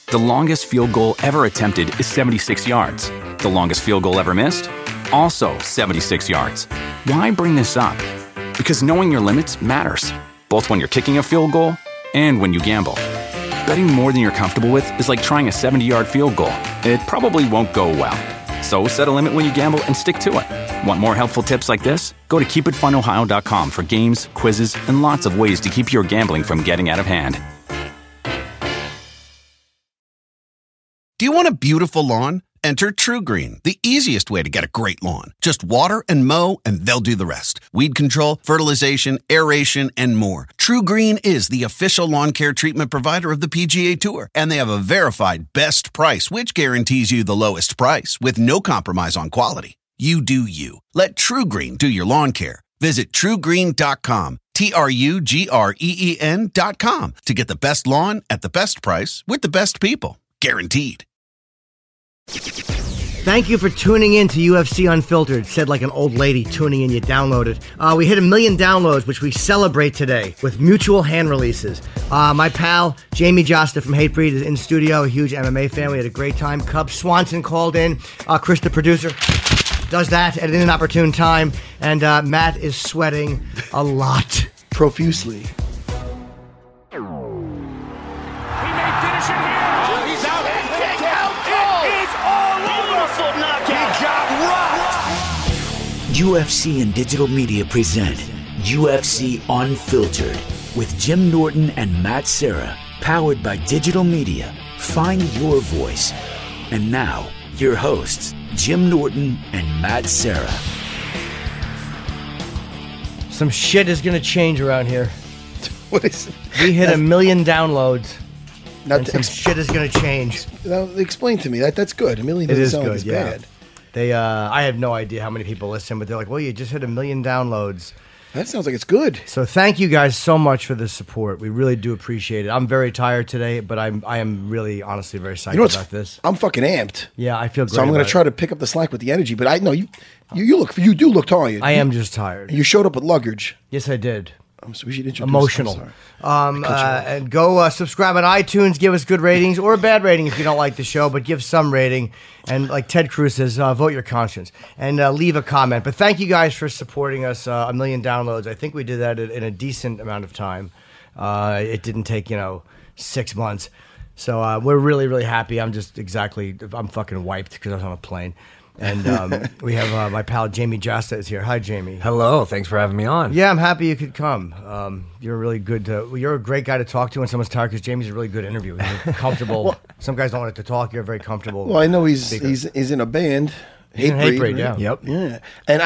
The longest field goal ever attempted is 76 yards. The longest field goal ever missed? Also 76 yards. Why bring this up? Because knowing your limits matters, both when you're kicking a field goal and when you gamble. Betting more than you're comfortable with is like trying a 70-yard field goal. It probably won't go well. So set a limit when you gamble and stick to it. Want more helpful tips like this? Go to keepitfunohio.com for games, quizzes, and lots of ways to keep your gambling from getting out of hand. Do you want a beautiful lawn? Enter TruGreen, the easiest way to get a great lawn. Just water and mow, and they'll do the rest. Weed control, fertilization, aeration, and more. TruGreen is the official lawn care treatment provider of the PGA Tour, and they have a verified best price, which guarantees you the lowest price with no compromise on quality. You do you. Let TruGreen do your lawn care. Visit TruGreen.com, TruGreen.com, to get the best lawn at the best price with the best people. Guaranteed. Thank you for tuning in to UFC Unfiltered, said like an old lady tuning in. You download it. We hit 1 million downloads, which we celebrate today with mutual hand releases. My pal Jamie Josta from Hatebreed is in studio, a huge MMA fan. We had a great time. Cub Swanson called in. Chris, the producer, does that at an inopportune time. And Matt is sweating a lot. Profusely. UFC and Digital Media present UFC Unfiltered with Jim Norton and Matt Serra, powered by Digital Media. Find your voice. And now, your hosts, Jim Norton and Matt Serra. Some shit is going to change around here. What is it? We hit 1 million downloads. Not and some shit is going to change. Explain to me. That's good. 1 million doesn't sound like it's bad. I have no idea how many people listen, but they're like, well, you just hit 1 million downloads. That sounds like it's good. So thank you guys so much for the support. We really do appreciate it. I'm very tired today, but I am really, honestly, very psyched about this. I'm fucking amped. Yeah, I feel great. So I'm going to try to pick up the slack with the energy, but I know you do look tired. I am just tired. You showed up with luggage. Yes, I did. So we should introduce. Emotional. And go subscribe on iTunes. Give us good ratings or a bad rating if you don't like the show, but give some rating. And like Ted Cruz says, vote your conscience and leave a comment. But thank you guys for supporting us. 1 million downloads. I think we did that in a decent amount of time. It didn't take 6 months. So we're really, really happy. I'm fucking wiped because I was on a plane. And we have my pal Jamie Josta is here. Hi, Jamie. Hello. Thanks for having me on. Yeah, I'm happy you could come. You're really good. You're a great guy to talk to when someone's tired because Jamie's a really good interview. You're comfortable. Well, some guys don't like to talk. You're very comfortable. Well, I know he's in a band. Hatebreed, right? yeah. Yep. Yeah. And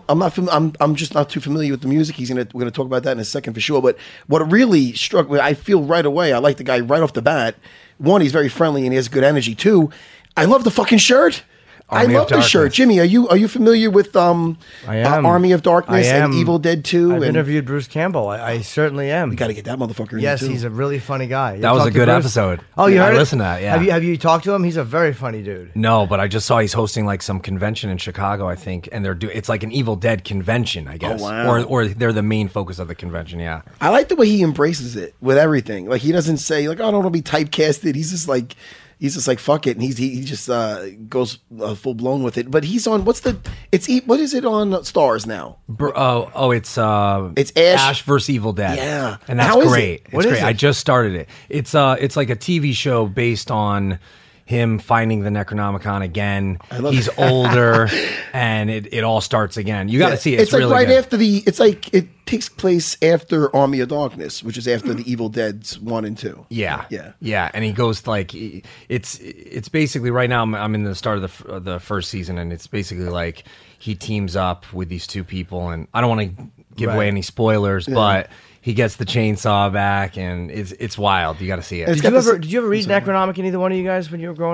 I'm just not too familiar with the music. We're gonna talk about that in a second for sure. But what really struck me, I feel right away, I like the guy right off the bat. One, he's very friendly and he has good energy. Two, I love the fucking shirt. I love the shirt. Jimmy, are you familiar with Army of Darkness and Evil Dead 2? I've interviewed Bruce Campbell. I certainly am. We got to get that motherfucker in Yes, too. he's a really funny guy. That was a good episode. Oh, you heard it? I listened to that, yeah. Have you talked to him? He's a very funny dude. No, but I just saw he's hosting like some convention in Chicago, I think, and it's like an Evil Dead convention, I guess. Oh, wow. Or they're the main focus of the convention, yeah. I like the way he embraces it with everything. Like he doesn't say like, "Oh, I don't want to be typecasted." He's just like fuck it, and he just goes full blown with it. But he's on what is it on Stars now? It's Ash vs Evil Dead. Yeah, and that's great. It's great. It? I just started it. It's like a TV show based on him finding the Necronomicon again. He's older, and it all starts again. You got to see it. It's like really right good. after it takes place after Army of Darkness, which is after the Evil Dead's 1 and 2. Yeah. And he goes like it's basically right now. I'm in the start of the first season, and it's basically like he teams up with these two people, and I don't want to give away any spoilers, but he gets the chainsaw back, and it's wild. You got to see it. Did you ever read Necronomicon, either one of you guys, when you were growing up?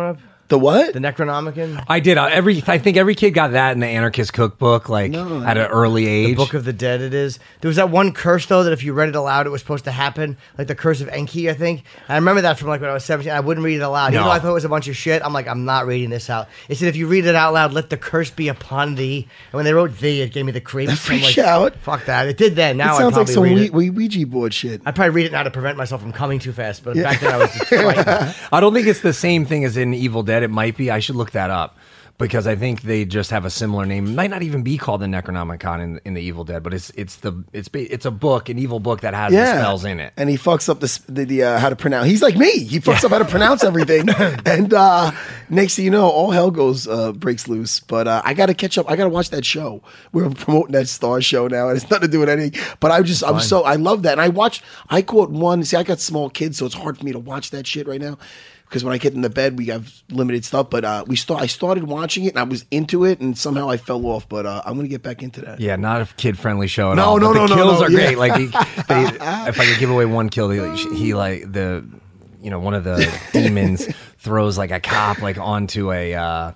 The what? The Necronomicon? I did. I think every kid got that in the Anarchist Cookbook, like at an early age. The Book of the Dead it is. There was that one curse, though, that if you read it aloud, it was supposed to happen. Like the Curse of Enki, I think. I remember that from like when I was 17. I wouldn't read it aloud. Even though I thought it was a bunch of shit, I'm like, I'm not reading this out. It said, if you read it out loud, let the curse be upon thee. And when they wrote thee, it gave me the creeps. That freaks like, out. Fuck that. It did then. Now It sounds I like some read it. Ouija board shit. I'd probably read it now to prevent myself from coming too fast. But back then I was just frightened. I don't think it's the same thing as in Evil Dead. It might be. I should look that up because I think they just have a similar name. It might not even be called the Necronomicon in the Evil Dead, but it's a book, an evil book that has the spells in it. And he fucks up the how to pronounce. He's like me. He fucks up how to pronounce everything. And next thing you know, all hell breaks loose. But I got to catch up. I got to watch that show. We're promoting that Star show now, and it's nothing to do with anything. But I love that. And I caught one. See, I got small kids, so it's hard for me to watch that shit right now. Because when I get in the bed, we have limited stuff. But I started watching it, and I was into it, and somehow I fell off. But I'm going to get back into that. Yeah, not a kid-friendly show at No, all. no, but no, the kills are great. yeah. Like, if I could give away one kill, he like one of the demons throws like a cop like onto a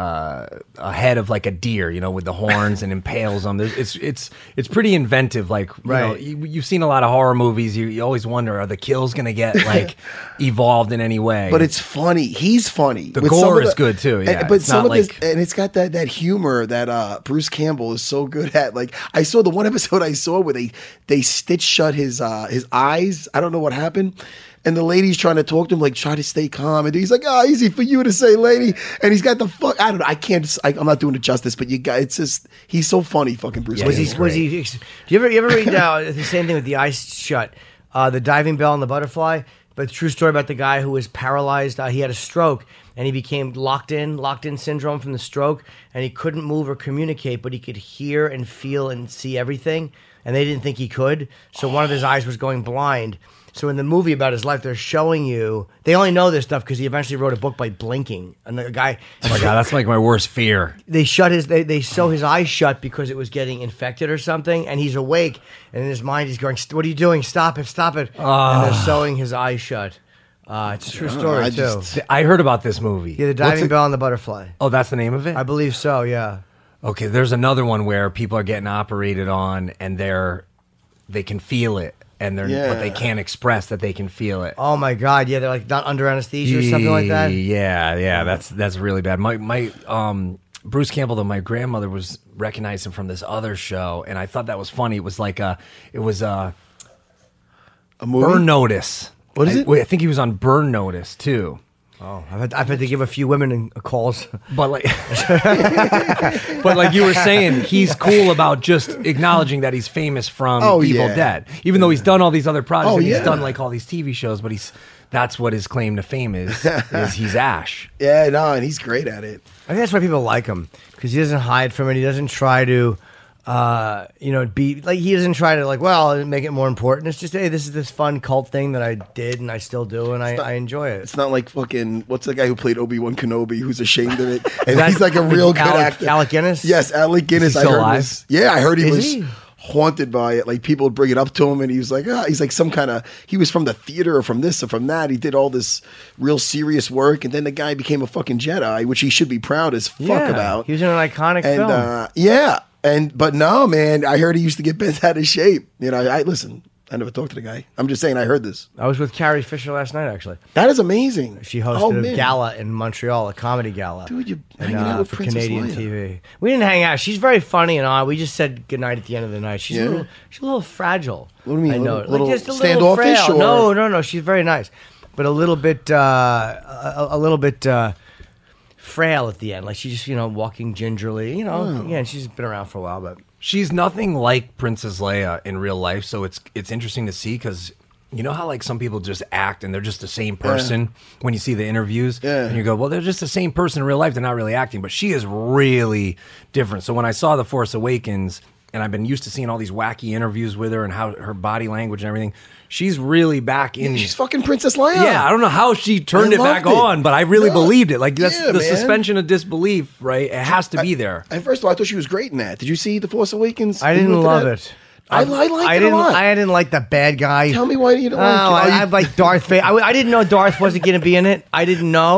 head of like a deer, with the horns and impales them. It's pretty inventive. Like, you've seen a lot of horror movies. You always wonder, are the kills going to get like evolved in any way? But it's funny. He's funny. The gore is good too. Yeah, but it's not like and it's got that humor that Bruce Campbell is so good at. Like I saw the one episode I saw where they stitched shut his eyes. I don't know what happened. And the lady's trying to talk to him, like, try to stay calm. And he's like, easy for you to say, lady. And he's got I don't know. I'm not doing it justice, but it's just, he's so funny, fucking Bruce. Do you ever read the same thing with the eyes shut? The Diving Bell and the Butterfly? But true story about the guy who was paralyzed. He had a stroke, and he became locked in syndrome from the stroke, and he couldn't move or communicate, but he could hear and feel and see everything, and they didn't think he could. So one of his eyes was going blind. So in the movie about his life, they're showing you. They only know this stuff because he eventually wrote a book by blinking. And the guy, oh my god, that's like my worst fear. They sew his eyes shut because it was getting infected or something, and he's awake, and in his mind he's going, "What are you doing? Stop it! And they're sewing his eyes shut. It's a true story too. I heard about this movie. Yeah, the Diving Bell and the Butterfly. Oh, that's the name of it? I believe so. Yeah. Okay, there's another one where people are getting operated on, and they can feel it. But they can't express that they can feel it. Oh my god! Yeah, they're like not under anesthesia or something like that. Yeah, that's really bad. My Bruce Campbell, though, my grandmother recognized him from this other show, and I thought that was funny. It was like a movie? Burn Notice. What is it? I think he was on Burn Notice too. Oh, I've had to give a few women calls, but like you were saying, he's cool about just acknowledging that he's famous from Evil Dead, even though he's done all these other projects. He's done like all these TV shows, but that's what his claim to fame is he's Ash. Yeah, no, and he's great at it. I think that's why people like him, because he doesn't hide from it. He doesn't try to, be like, he doesn't try to like, well, make it more important. It's just, hey, this is this fun cult thing that I did and I still do, and I enjoy it. It's not like fucking, what's the guy who played Obi-Wan Kenobi who's ashamed of it? And he's like a real good actor. Alec Guinness? Yes, Alec Guinness. Is he still alive? I heard he was haunted by it. Like people would bring it up to him, and he was like, he's like some kind of, he was from the theater or from this or from that. He did all this real serious work, and then the guy became a fucking Jedi, which he should be proud as fuck about. He was in an iconic film. But no, man, I heard he used to get bent out of shape. Listen, I never talked to the guy. I'm just saying I heard this. I was with Carrie Fisher last night, actually. That is amazing. She hosted a gala in Montreal, a comedy gala. Dude, you're hanging out with for Princess Canadian Leia. TV. We didn't hang out. She's very funny and all. We just said goodnight at the end of the night. She's a little fragile. What do you mean? I know. Little just a standoffish? frail. Or? No. She's very nice, but a little bit frail at the end. Like she's just walking gingerly. Again, she's been around for a while, but. She's nothing like Princess Leia in real life, so it's interesting to see, because you know how like some people just act and they're just the same person when you see the interviews, and you go, well, they're just the same person in real life, they're not really acting, but she is really different. So when I saw The Force Awakens, and I've been used to seeing all these wacky interviews with her and how her body language and everything, she's really back in. She's fucking Princess Leia. Yeah, I don't know how she turned it back on, but I really believed it. Like that's the suspension of disbelief, right? It has to be there. And first of all, I thought she was great in that. Did you see The Force Awakens? I didn't love it. I liked it a lot. I didn't like the bad guy. Tell me why you don't like it. I like Darth Vader. I didn't know Darth wasn't going to be in it. I didn't know.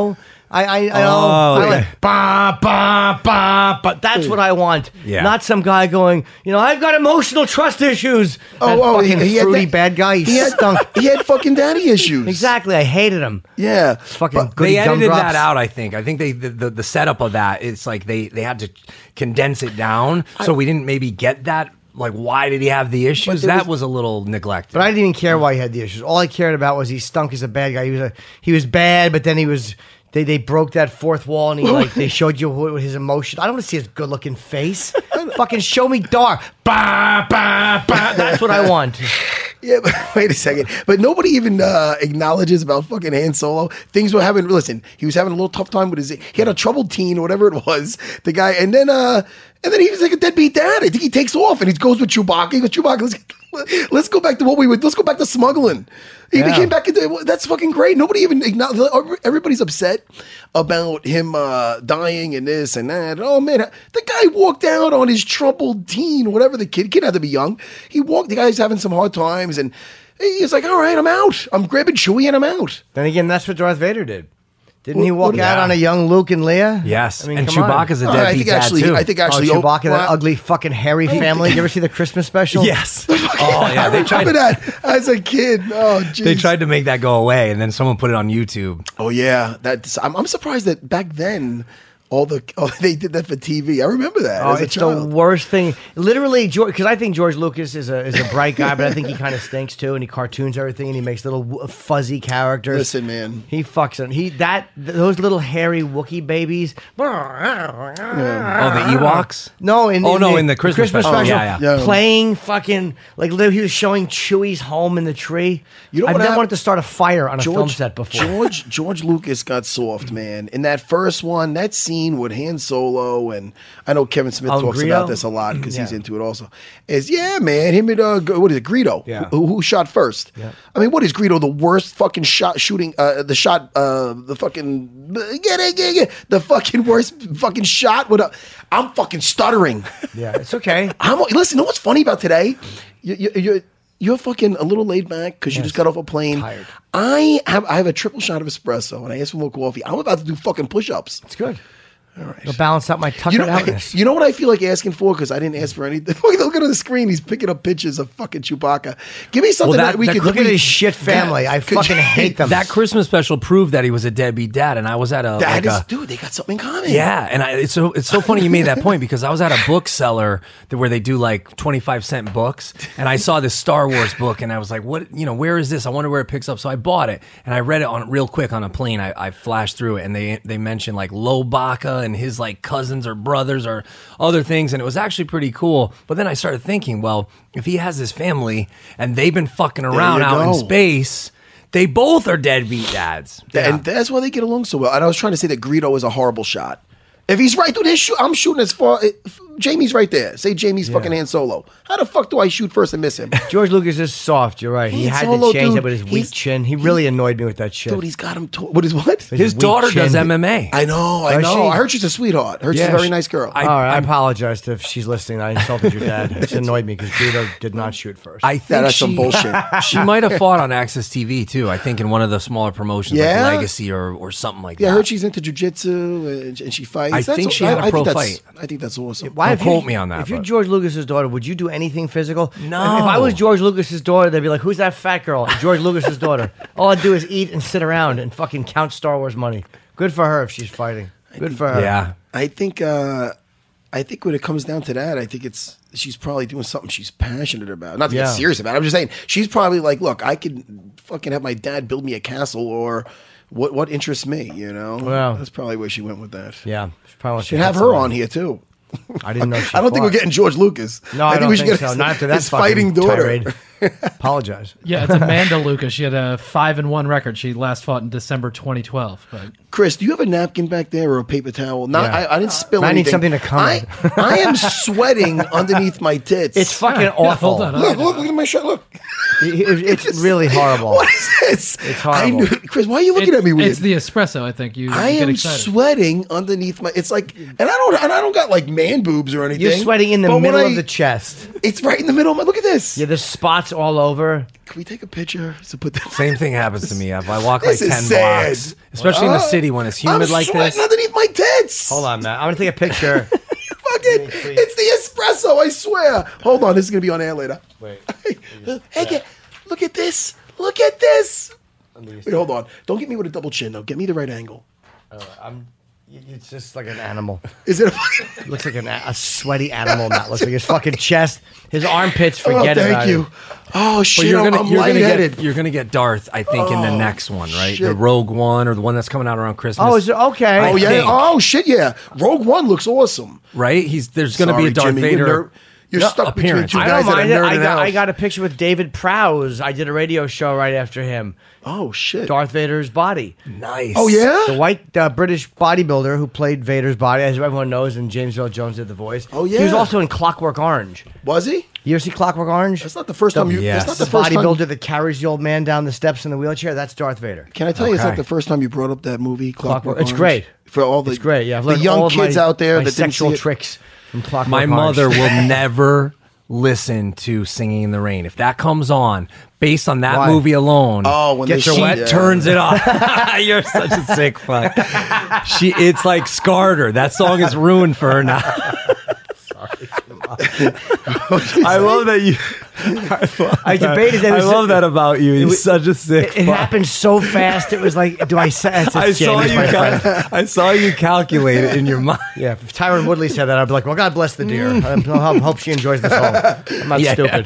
I know. I like ba ba ba. But that's what I want. Yeah. Not some guy going. I've got emotional trust issues. Fucking he had fruity that- bad guy. He had stunk. He had fucking daddy issues. Exactly. I hated him. Yeah. Fucking But goody They edited gumdrops. that out. I think the setup of that. It's like they had to condense it down, so we didn't maybe get that. Like, why did he have the issues? That was a little neglected. But I didn't even care why he had the issues. All I cared about was he stunk as a bad guy. He was bad, but then he was. They broke that fourth wall and they showed you his emotion. I don't want to see his good looking face. Fucking show me Dar. Bah, bah, bah. That's what I want. Yeah, but wait a second. But nobody even acknowledges about fucking Han Solo. Things were having. Listen, he was having a little tough time with his. He had a troubled teen or whatever it was. The guy, and then he was like a deadbeat dad. I think he takes off and he goes with Chewbacca. He goes, Chewbacca, let's go back to what we would. Let's go back to smuggling. He came back into. That's fucking great. Nobody even acknowledges. Everybody's upset about him dying and this and that. Oh man, the guy walked out on his troubled teen, whatever the kid had to be young. He walked. The guy's having some hard times, and he's like, "All right, I'm out. I'm grabbing Chewie and I'm out." Then again, that's what Darth Vader did. Didn't he What- walk out on a young Luke and Leia? yes, I mean, and come on. Chewbacca's a I deadbeat think dad actually, too. I think Oh, actually, Chewbacca, that well, ugly fucking hairy family. You ever see the Christmas special? yes. Oh yeah, they I tried. remember that as a kid. Oh, jeez. They tried to make that go away, and then someone put it on YouTube. Oh yeah, I'm surprised that back then they did that for TV. I remember that. Oh, as a it's the child. worst thing. Literally, because I think George Lucas is a bright guy, but I think he kind of stinks too, and he cartoons everything, and he makes little fuzzy characters. Listen, man. He fucks them. Those little hairy Wookiee babies. Oh, the Ewoks. No, in the Christmas special. special, Yeah. playing fucking like he was showing Chewie's home in the tree. You know I've what never happened? wanted to start a fire on a film set before. George Lucas got soft, man. In that first one, that scene with Han Solo, and I know Kevin Smith talks Greedo? about this a lot because he's Yeah. into it also. Is man, him and what is it, Greedo? Yeah. Who shot first? Yeah. I mean, what is Greedo? The worst fucking shooting? The fucking the fucking worst fucking shot. I'm fucking stuttering. Yeah, it's okay. Listen, know what's funny about today? You're fucking a little laid back because you just got off a plane. Tired. I have a triple shot of espresso and I asked for more coffee. I'm about to do fucking push-ups. It's good. All right. It'll balance out my tuckered outness. You know what I feel like asking for? Because I didn't ask for anything. Look at the screen. He's picking up pictures of fucking Chewbacca. Give me something that we could Look at his shit family. I fucking hate them. That Christmas special proved that he was a deadbeat dad, and I was at Dude, they got something in common. Yeah, and it's so funny you made that point because I was at a bookseller where they do like 25-cent books, and I saw this Star Wars book, and I was like, "What? Where is this? I wonder where it picks up." So I bought it, and I read it on real quick on a plane. I flashed through it, and they mentioned like Lobaka and his like cousins or brothers or other things, and it was actually pretty cool. But then I started thinking, well, if he has his family and they've been fucking around you out in go. space, they both are deadbeat dads. And that's why they get along so well. And I was trying to say that Greedo is a horrible shot. If he's right, dude, I'm shooting as far. Jamie's right there. Say Jamie's fucking Han Solo. How the fuck do I shoot first and miss him? George Lucas is soft. You're right. He Han had Solo, to change dude, it with his weak chin. He really annoyed me with that shit. Dude, he's got him. What is what? His weak daughter chin. does MMA. I know. Does she? I heard she's a sweetheart. I heard she's a very nice girl. All right, I apologize if she's listening. I insulted your dad. It's annoyed me because Greedo did not shoot first. I think that's some bullshit. She might have fought on Access TV too. I think in one of the smaller promotions, Yeah? like Legacy or something like Yeah, I that. heard she's into jujitsu and she fights. I think she had a pro fight. I think that's awesome. Why Don't if you- quote me on that, If you're but- George Lucas's daughter, would you do anything physical? No. If I was George Lucas's daughter, they'd be like, "Who's that fat girl?" And George Lucas's daughter. All I'd do is eat and sit around and fucking count Star Wars money. Good for her if she's fighting. Good for her. Yeah. I think when it comes down to that, I think she's probably doing something she's passionate about. Not to Yeah. get serious about it. I'm just saying she's probably like, look, I could fucking have my dad build me a castle or what interests me, Well. that's probably where she went with that. Yeah. She probably wants to Should have hit her somebody. on here too. I didn't know she I don't think fought. we're getting George Lucas. No, I don't we should think get so. Not after that his fighting fucking daughter. tirade. Apologize. Yeah, it's Amanda Lucas. She had a 5-1 record. She last fought in December 2012. But Chris, do you have a napkin back there or a paper towel? No, Yeah. I didn't spill I need anything. something to comment. I am sweating underneath my tits. It's fucking Yeah, awful. hold on. Look at my shirt. Look. It's really horrible. What is this? It's horrible. Chris, why are you looking at me weird? It's the espresso. I think you. I get am excited. sweating underneath my. It's like, and I don't got like man boobs or anything. You're sweating in the but middle when of the chest. It's right in the middle of my. Look at this. Yeah, there's spots all over. Can we take a picture? So put that. Same thing happens to me. If I walk like This is 10 sad. blocks, especially in the city when it's humid I'm like sweating this. underneath my tits. Hold on, man. I'm gonna take a picture. Fucking, it's the espresso. I swear. Hold on, this is gonna be on air later. Wait. Hey, look at this. Look at this. Wait, hold on. Don't get me with a double chin though. Get me the right angle. It's just like an animal. Is it? Looks like a sweaty animal. That looks like his fucking chest, his armpits. Forget oh, thank about you. it. Oh shit! I'm lightheaded. You're gonna get Darth, I think, in the next one, right? shit. The Rogue One or the one that's coming out around Christmas. Oh, is it okay? Oh yeah. think. Oh shit yeah. Rogue One looks awesome. right? There's gonna be Sorry, a Darth Jimmy, Vader. You're stuck between appearance. two I guys don't that are mind it. nerding out. I got a picture with David Prowse. I did a radio show right after him. Oh shit. Darth Vader's body. Nice. Oh yeah. The white British bodybuilder who played Vader's body, as everyone knows, and James Earl Jones did the voice. Oh, He was yeah. also in Clockwork Orange. Was he? You ever see Clockwork Orange? That's not the first time you. yes. That's not The the first time. bodybuilder that carries the old man down the steps in the wheelchair. That's Darth Vader. Can I tell you, it's Okay. not the first time you brought up that movie, Clockwork It's Orange? great. For all the It's great. Yeah, I've the learned all young of kids my, out there my that didn't sexual see it. tricks from Clockwork My Orange. mother will never listen to Singing in the Rain. If that comes on, based on that Why? movie alone, Oh, when Get they your she wet? yeah. turns it off. You're such a sick fuck. It's like scarred her. That song is ruined for her now. I love that you. I debated that. I love that about you. You're such a sick. It fuck. happened so fast. It was like, do I say? I saw you calculate it in your mind. Yeah, if Tyron Woodley said that, I'd be like, well, God bless the deer. I hope she enjoys this home. I'm not Yeah. stupid.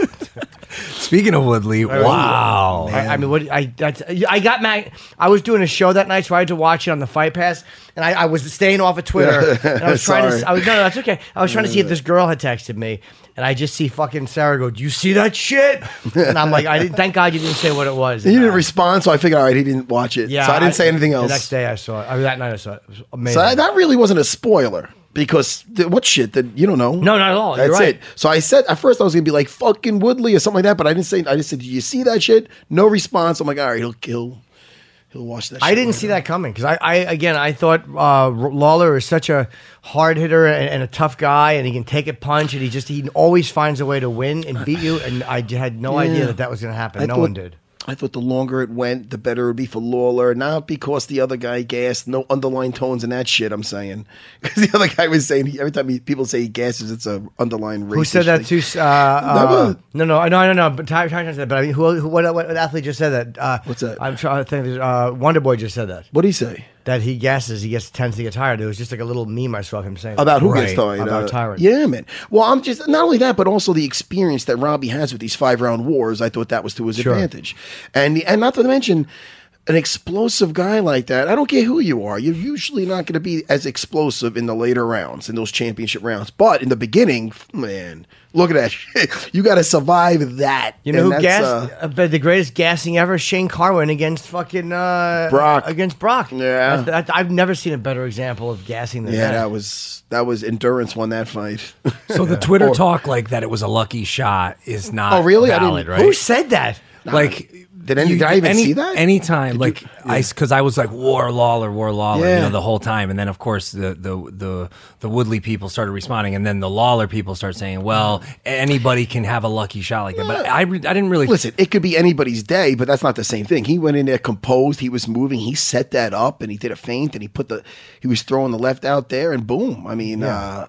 Speaking of Woodley, wow. I mean, what I got mad. I was doing a show that night, so I had to watch it on the Fight Pass, and I was staying off of Twitter. And I was trying to. Sorry. No, that's okay. I was trying to see if this girl had texted me, and I just see fucking Sarah go, "Do you see that shit?" And I'm like, Thank God you didn't say what it was. He didn't respond, so I figured, all right, he didn't watch it. Yeah, so I didn't say anything else. The next day I saw it. That night I saw it. It was amazing. So that really wasn't a spoiler because what shit that you don't know? No, not at all. That's You're right. it. So I said at first I was gonna be like fucking Woodley or something like that, but I didn't say. I just said, "Do you see that shit?" No response. I'm like, all right, he'll watch that. I shit didn't later. see that coming because I thought Lawler is such a hard hitter and a tough guy, and he can take a punch, and he always finds a way to win and beat you. And I had no idea that was going to happen. No one did. I thought the longer it went, the better it would be for Lawler. Not because the other guy gassed, no underlying tones and that shit. I'm saying because the other guy was saying every time people say he gasses, it's a underlying racist. Who said that thing. too? No. But Ty said that. But I mean, what athlete just said that? What's that? I'm trying to think. Wonder Boy just said that. What did he say? That he gasses, tends to get tired. It was just like a little meme I saw of him saying About who Right. gets tired? About Tyrant. Yeah, man. Well, I'm just not only that, but also the experience that Robbie has with these 5-round wars. I thought that was to his advantage, and not to mention an explosive guy like that. I don't care who you are. You're usually not going to be as explosive in the later rounds, in those championship rounds. But in the beginning, man, look at that shit. You got to survive that. You know And who that's, gassed? But the greatest gassing ever, Shane Carwin against fucking Brock. Against Brock. Yeah. I've never seen a better example of gassing than Yeah, that. that was endurance won that fight. So the Twitter talk like that it was a lucky shot is not Oh, really? I valid, didn't- right? Who said that? Like, Did I even see that? Anytime, like, because I was like, War Lawler, Yeah. the whole time. And then, of course, the Woodley people started responding. And then the Lawler people start saying, well, anybody can have a lucky shot like that. But I didn't really. Listen, it could be anybody's day, but that's not the same thing. He went in there composed. He was moving. He set that up, and he did a feint, and he was throwing the left out there, and boom. I mean,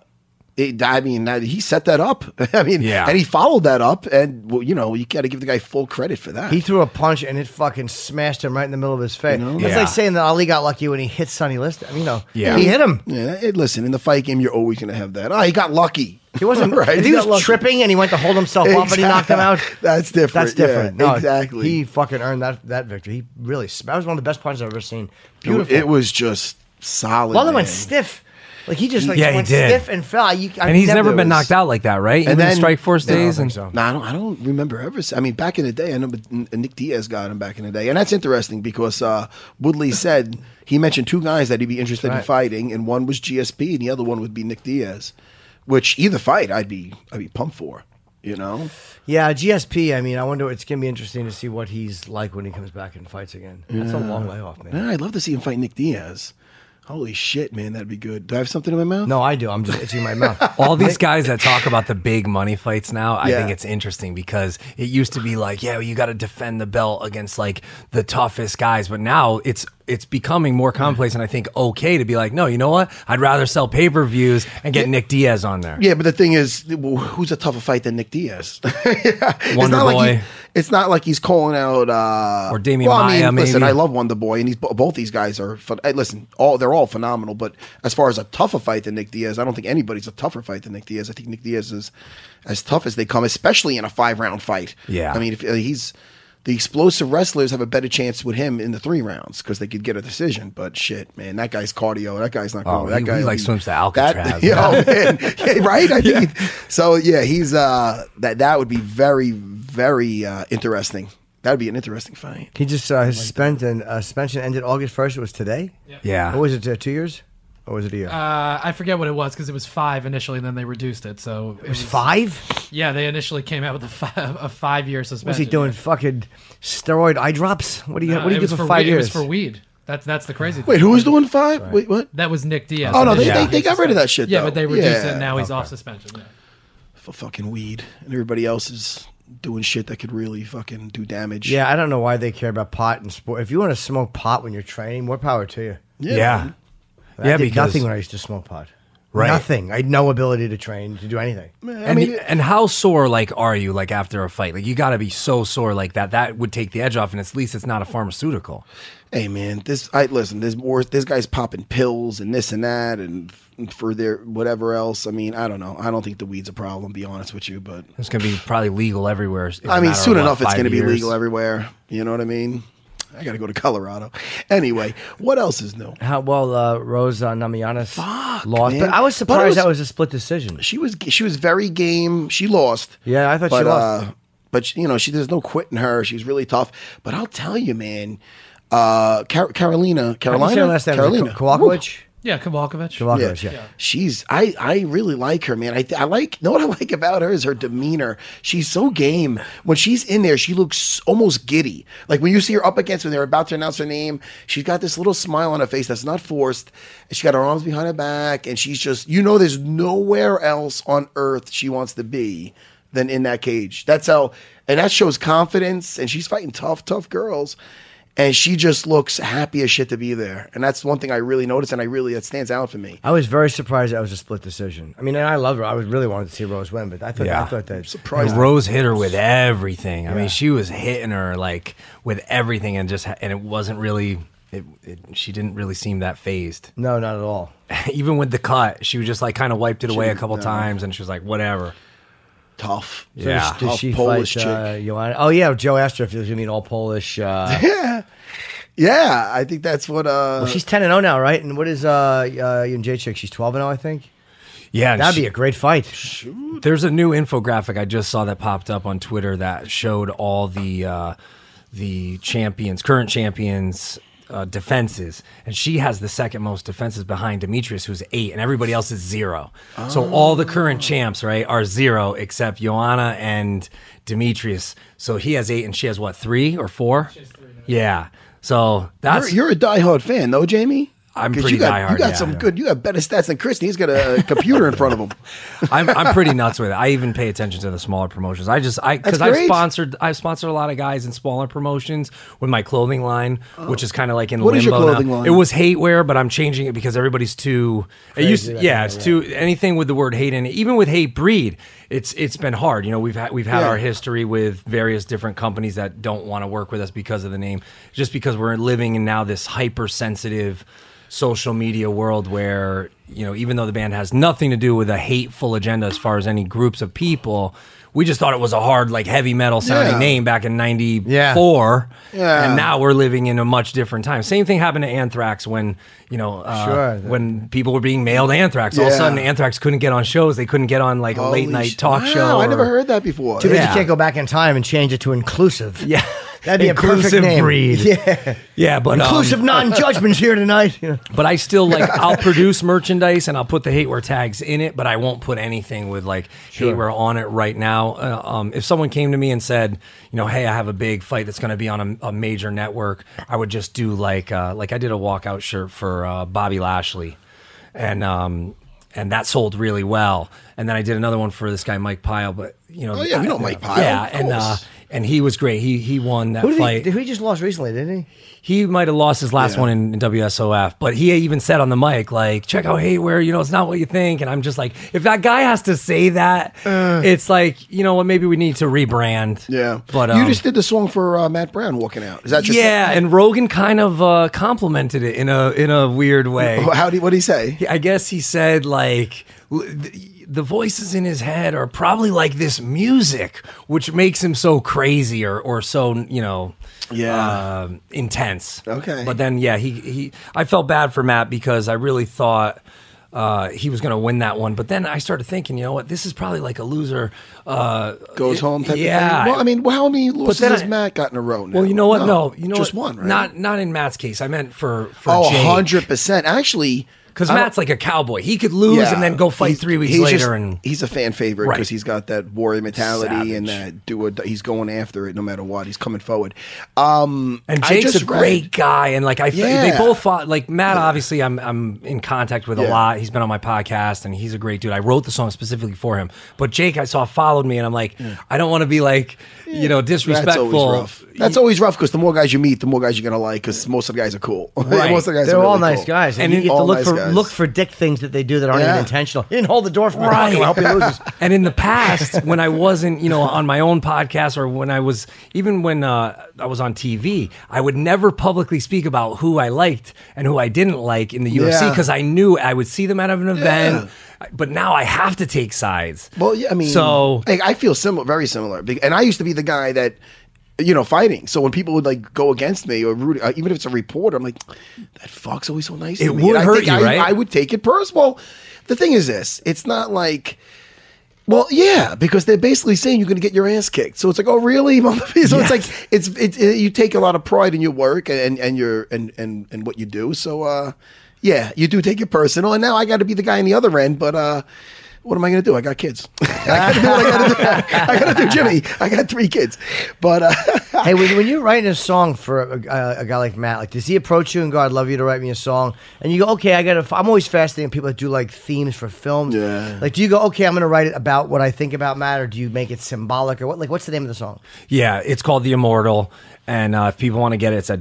he set that up. I mean, Yeah. and he followed that up, and well, you got to give the guy full credit for that. He threw a punch and it fucking smashed him right in the middle of his face. That's Yeah. like saying that Ali got lucky when he hit Sonny Liston. I mean, Yeah. he hit him. Listen, in the fight game, you're always going to have that. Oh, he got lucky. He wasn't. Right, If he got was lucky. tripping and he went to hold himself up and he knocked him out, That's different. that's different. Yeah, No, exactly. He fucking earned that victory. He really. That was one of the best punches I've ever seen. Beautiful. It was just solid. Lawler man. went stiff. Like he just Yeah, he went did. stiff and fell. and he's never been knocked out like that, right? Even in Strike Force days. And so. No, I don't remember ever. I mean, back in the day, I know Nick Diaz got him back in the day, and that's interesting because Woodley said he mentioned two guys that he'd be interested in fighting, and one was GSP, and the other one would be Nick Diaz. Which either fight I'd be pumped for. You know? Yeah, GSP. I mean, I wonder. It's gonna be interesting to see what he's like when he comes back and fights again. That's a long layoff, man. Man, I'd love to see him fight Nick Diaz. Holy shit, man, that'd be good. Do I have something in my mouth? No, I do. I'm just itching my mouth. All these guys that talk about the big money fights now, I Yeah. think it's interesting because it used to be like, yeah, you got to defend the belt against like the toughest guys, but now it's becoming more commonplace, and I think okay to be like, no, you know what? I'd rather sell pay-per-views and get Nick Diaz on there. Yeah, but the thing is, well, who's a tougher fight than Nick Diaz? Wonder Boy. It's not like he's calling out Or Damian Maia, Listen, maybe. I love Wonder Boy, and both these guys are. Listen, they're all phenomenal. But as far as a tougher fight than Nick Diaz, I don't think anybody's a tougher fight than Nick Diaz. I think Nick Diaz is as tough as they come, especially in a 5-round fight. Yeah. I mean, if he's. The explosive wrestlers have a better chance with him in the 3 rounds because they could get a decision. But shit, man, that guy's cardio. That guy's not going. Oh, That guy he like swims to Alcatraz. Man. Yeah, right? I think so. Yeah, he's that would be very, very interesting. That would be an interesting fight. He just his suspension ended August 1st. It was today. Yeah. What was it? 2 years? Or was it a year? I forget what it was because it was 5 initially, and then they reduced it. So it was 5? Yeah, they initially came out with a 5-year suspension. Was he doing fucking steroid eye drops? What do you do for 5 It years? was for weed. That's the crazy thing. Wait, who was doing 5? Right. Wait, what? That was Nick Diaz. Oh no, initially. they got rid of that shit. Yeah, though. but they reduced it. And now he's off suspension. Yeah. For fucking weed, and everybody else is doing shit that could really fucking do damage. Yeah, I don't know why they care about pot and sport. If you want to smoke pot when you're training, more power to you. Yeah. I did because nothing when I used to smoke pot. Right. Nothing. I had no ability to train to do anything. And how sore like are you like after a fight? Like you got to be so sore like that would take the edge off, and at least it's not a pharmaceutical. Hey man, listen. This guy's popping pills and this and that, and for their whatever else. I mean, I don't know. I don't think the weed's a problem. Be honest with you, but It's going to be probably legal everywhere. I mean, soon enough, it's going to be legal everywhere. You know what I mean? I got to go to Colorado. Anyway, what else is new? Rose Namajunas lost, man. but I was But surprised it was- that was a split decision. She was very game. She lost. Yeah, I thought she lost. But you know, there's no quitting her. She's really tough. But I'll tell you, man, Carolina, Kowalkiewicz? Yeah, Kowalkiewicz. Kowalkiewicz, yeah. She's I really like her, man. I like know what I like about her is her demeanor. She's so game. When she's in there, she looks almost giddy. Like when you see her up against when they're about to announce her name, she's got this little smile on her face that's not forced. And she got her arms behind her back, and she's just there's nowhere else on earth she wants to be than in that cage. That's how, and that shows confidence. And she's fighting tough girls. And she just looks happy as shit to be there. And that's one thing I really noticed, and it stands out for me. I was very surprised that was a split decision. I mean, and I love her. I really wanted to see Rose win, but I thought that Surprised. Rose hit her with everything. I mean, she was hitting her like with everything, and it wasn't really. She didn't really seem that phased. No, not at all. Even with the cut, she was just like kind of wiped it away a couple times, and she was like, whatever. Tough. So Yeah. Did Tough she Polish fight chick. Joanna? Oh, yeah. Joe asked her if she was going to meet all Polish. Yeah, I think that's what. Well, she's 10-0 now, right? And what is Jacek? She's 12-0, I think. Yeah, and That'd be a great fight. There's a new infographic I just saw that popped up on Twitter that showed all the current champions. Defenses, and she has the second most defenses behind Demetrius, who's 8, and everybody else is 0. So all the current champs, right, are 0 except Joanna and Demetrius. So he has 8, and she has what, 3 or 4? She has 3 now. Yeah. So that's You're a diehard fan, though, Jamie. I'm 'Cause pretty you got, diehard. You got yeah, some yeah. good. You got better stats than Chris. He's got a computer in front of him. I'm pretty nuts with it. I even pay attention to the smaller promotions. Because That's I've great. sponsored a lot of guys in smaller promotions with my clothing line, which is kind of like in What limbo is your clothing now. line? It was Hatewear, but I'm changing it because everybody's too. Crazy, It's too anything with the word hate in it. Even with Hate Breed, it's been hard. You know, we've had Yeah. our history with various different companies that don't want to work with us because of the name, just because we're living in now this hypersensitive social media world where, you know, even though the band has nothing to do with a hateful agenda as far as any groups of people, we just thought it was a hard, like heavy metal sounding Yeah. name back in 94. Yeah. And now we're living in a much different time. Same thing happened to Anthrax when, you know, when people were being mailed Anthrax. All of a Yeah. sudden Anthrax couldn't get on shows. They couldn't get on like a late night talk Wow, show. I never or- heard that before. Too bad Yeah. you can't go back in time and change it to inclusive. Yeah. That'd be a perfect inclusive name. breed. Yeah, but Inclusive non-judgments here tonight. But I still like I'll produce merchandise and I'll put the Hateware tags in it, but I won't put anything with like Hateware on it right now. If someone came to me and said, hey, I have a big fight that's going to be on a major network, I would just do like I did a walkout shirt for Bobby Lashley, and that sold really well. And then I did another one for this guy Mike Pyle, but we know Mike Pyle. Yeah, and he was great. He won that fight. He just lost recently, didn't he? He might have lost his last one in WSOF, but he even said on the mic, like, check out Hateware, it's not what you think. And I'm just like, if that guy has to say that, it's like, what, maybe we need to rebrand. Yeah. But you just did the song for Matt Brown, Walking Out. Is that just and Rogan kind of complimented it in a weird way. What did he say? I guess he said, like, the voices in his head are probably like this music, which makes him so crazy or so, intense. Okay. But then, I felt bad for Matt because I really thought he was going to win that one. But then I started thinking, you know what, this is probably like a loser. Goes home type of thing? Well, I mean, how many losses has Matt got in a row now? Well, you know what? No, just what? one, right? Not in Matt's case. I meant for Jake. 100%. Actually... Because Matt's like a cowboy. He could lose and then go fight 3 weeks later. And he's a fan favorite because he's got that warrior mentality and Savage. he's going after it no matter what. He's coming forward. And Jake's a great guy. And like they both fought. Like Matt, obviously, I'm in contact with a lot. He's been on my podcast and he's a great dude. I wrote the song specifically for him. But Jake, I saw followed me and I'm like, I don't want to be like disrespectful. That's always rough. That's always rough because the more guys you meet, the more guys you're gonna like. Because most of the guys are cool. Right. Most of the guys They're are really all nice cool. guys, and you get to look for dick things that they do that aren't even intentional. You didn't hold the door for me. Right. I'll help you lose. And in the past, when I wasn't, on my own podcast or when I was, even when I was on TV, I would never publicly speak about who I liked and who I didn't like in the UFC because I knew I would see them at an event. But now I have to take sides. Well, yeah, I mean, I feel very similar. And I used to be the guy that, fighting. So when people would like go against me or root, even if it's a reporter, I'm like, that fuck's always so nice to me. It would hurt you, right? I would take it personal. Well, the thing is this, it's not like, well, yeah, because they're basically saying you're going to get your ass kicked. So it's like, oh, really? So it's like, it's you take a lot of pride in your work and your and what you do. So, yeah, you do take it personal. And now I got to be the guy on the other end, but, what am I going to do? I got kids. I got to do what I got to do. I got to do, Jimmy. I got 3 kids. But hey, when you're writing a song for a guy like Matt, like does he approach you and go, "I'd love you to write me a song," and you go, "Okay, I'm always fascinated people that do like themes for films. Yeah. Like, do you go, "Okay, I'm going to write it about what I think about Matt," or do you make it symbolic, or what? Like, what's the name of the song? Yeah, it's called The Immortal. And if people want to get it, it's at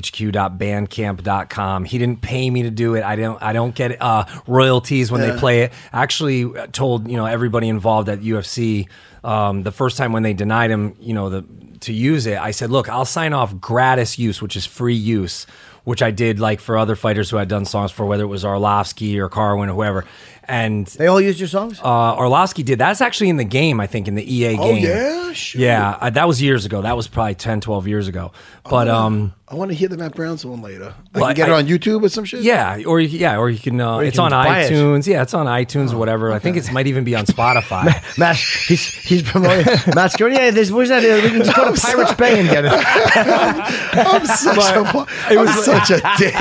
jostahq.bandcamp.com. He didn't pay me to do it. I don't get royalties when they play it. I actually told everybody involved at UFC the first time when they denied him to use it. I said, look, I'll sign off gratis use, which is free use, which I did like for other fighters who I'd done songs for, whether it was Arlovsky or Carwin or whoever. And they all used your songs? Arlovsky did. That's actually in the game, I think, in the EA game. Oh, yeah? Sure. Yeah, that was years ago. That was probably 10, 12 years ago. But I want to hear the Matt Brown song later. I can get it on YouTube or some shit? Yeah, or you can it's on iTunes. Yeah, it's on iTunes or whatever. Okay. I think it might even be on Spotify. Matt, he's promoting. Matt's going, where's that? We can just go to Pirates Bay and get it. I'm such a dick.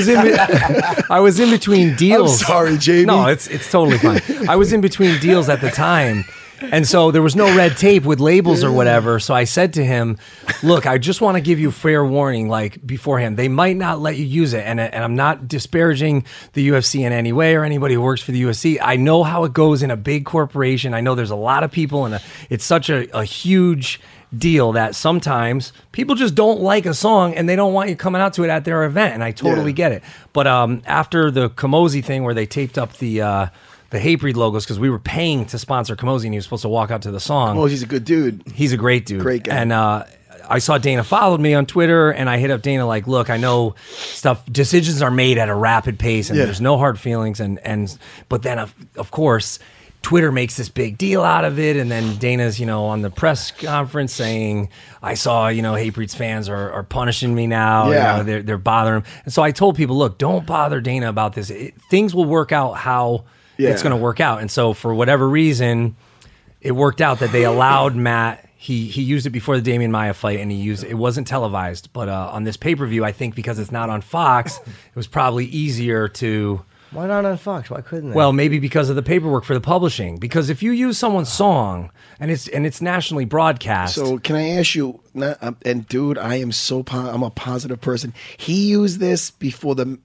I was in between deals. I'm sorry, Jamie. No, it's totally fine. I was in between deals at the time. And so there was no red tape with labels or whatever. So I said to him, look, I just want to give you fair warning, like beforehand. They might not let you use it. And I'm not disparaging the UFC in any way or anybody who works for the UFC. I know how it goes in a big corporation. I know there's a lot of people and it's such a huge deal that sometimes people just don't like a song and they don't want you coming out to it at their event. And I totally get it. But after the Camozzi thing where they taped up the Hatebreed logos, because we were paying to sponsor Camozzi and he was supposed to walk out to the song. Oh, he's a good dude. He's a great dude. Great guy. And I saw Dana followed me on Twitter and I hit up Dana like, look, I know decisions are made at a rapid pace and there's no hard feelings. But then, of course, Twitter makes this big deal out of it. And then Dana's, on the press conference saying, I saw, Hatebreed's fans are punishing me now. Yeah. They're bothering him. And so I told people, look, don't bother Dana about this. Things will work out how it's going to work out. And so for whatever reason, it worked out that they allowed Matt. he used it before the Damian Maia fight, and it wasn't televised, but on this pay-per-view, I think because it's not on Fox, it was probably easier to. Why not on Fox? Why couldn't they? Well, maybe because of the paperwork for the publishing. Because if you use someone's song and it's nationally broadcast. So can I ask you? And dude, I'm a positive person. He used this before the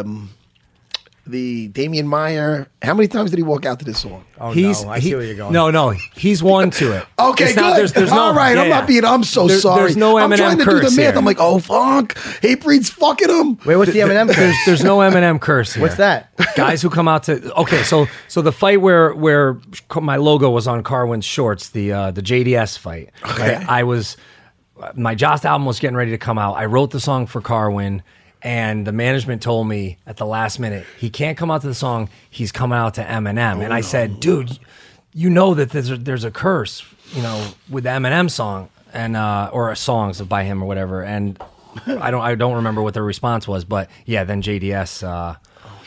Damian Maia. How many times did he walk out to this song? I see where you're going. No, he's one to it. Okay, It's good. not- there's no, All right, I'm so sorry. There's no I'm Eminem trying to do the curse math. here. I'm like, oh fuck, Hatebreed's fucking him. Wait, what's the Eminem curse? There's no Eminem curse here. What's that? Guys who come out to so the fight where my logo was on Carwin's shorts, the JDS fight. Okay. Right? My Jost album was getting ready to come out. I wrote the song for Carwin, and the management told me at the last minute he can't come out to the song. He's coming out to Eminem, and I said, dude, you know that there's a curse, with the Eminem song and or songs by him or whatever, and I don't remember what the response was, but yeah, then JDS.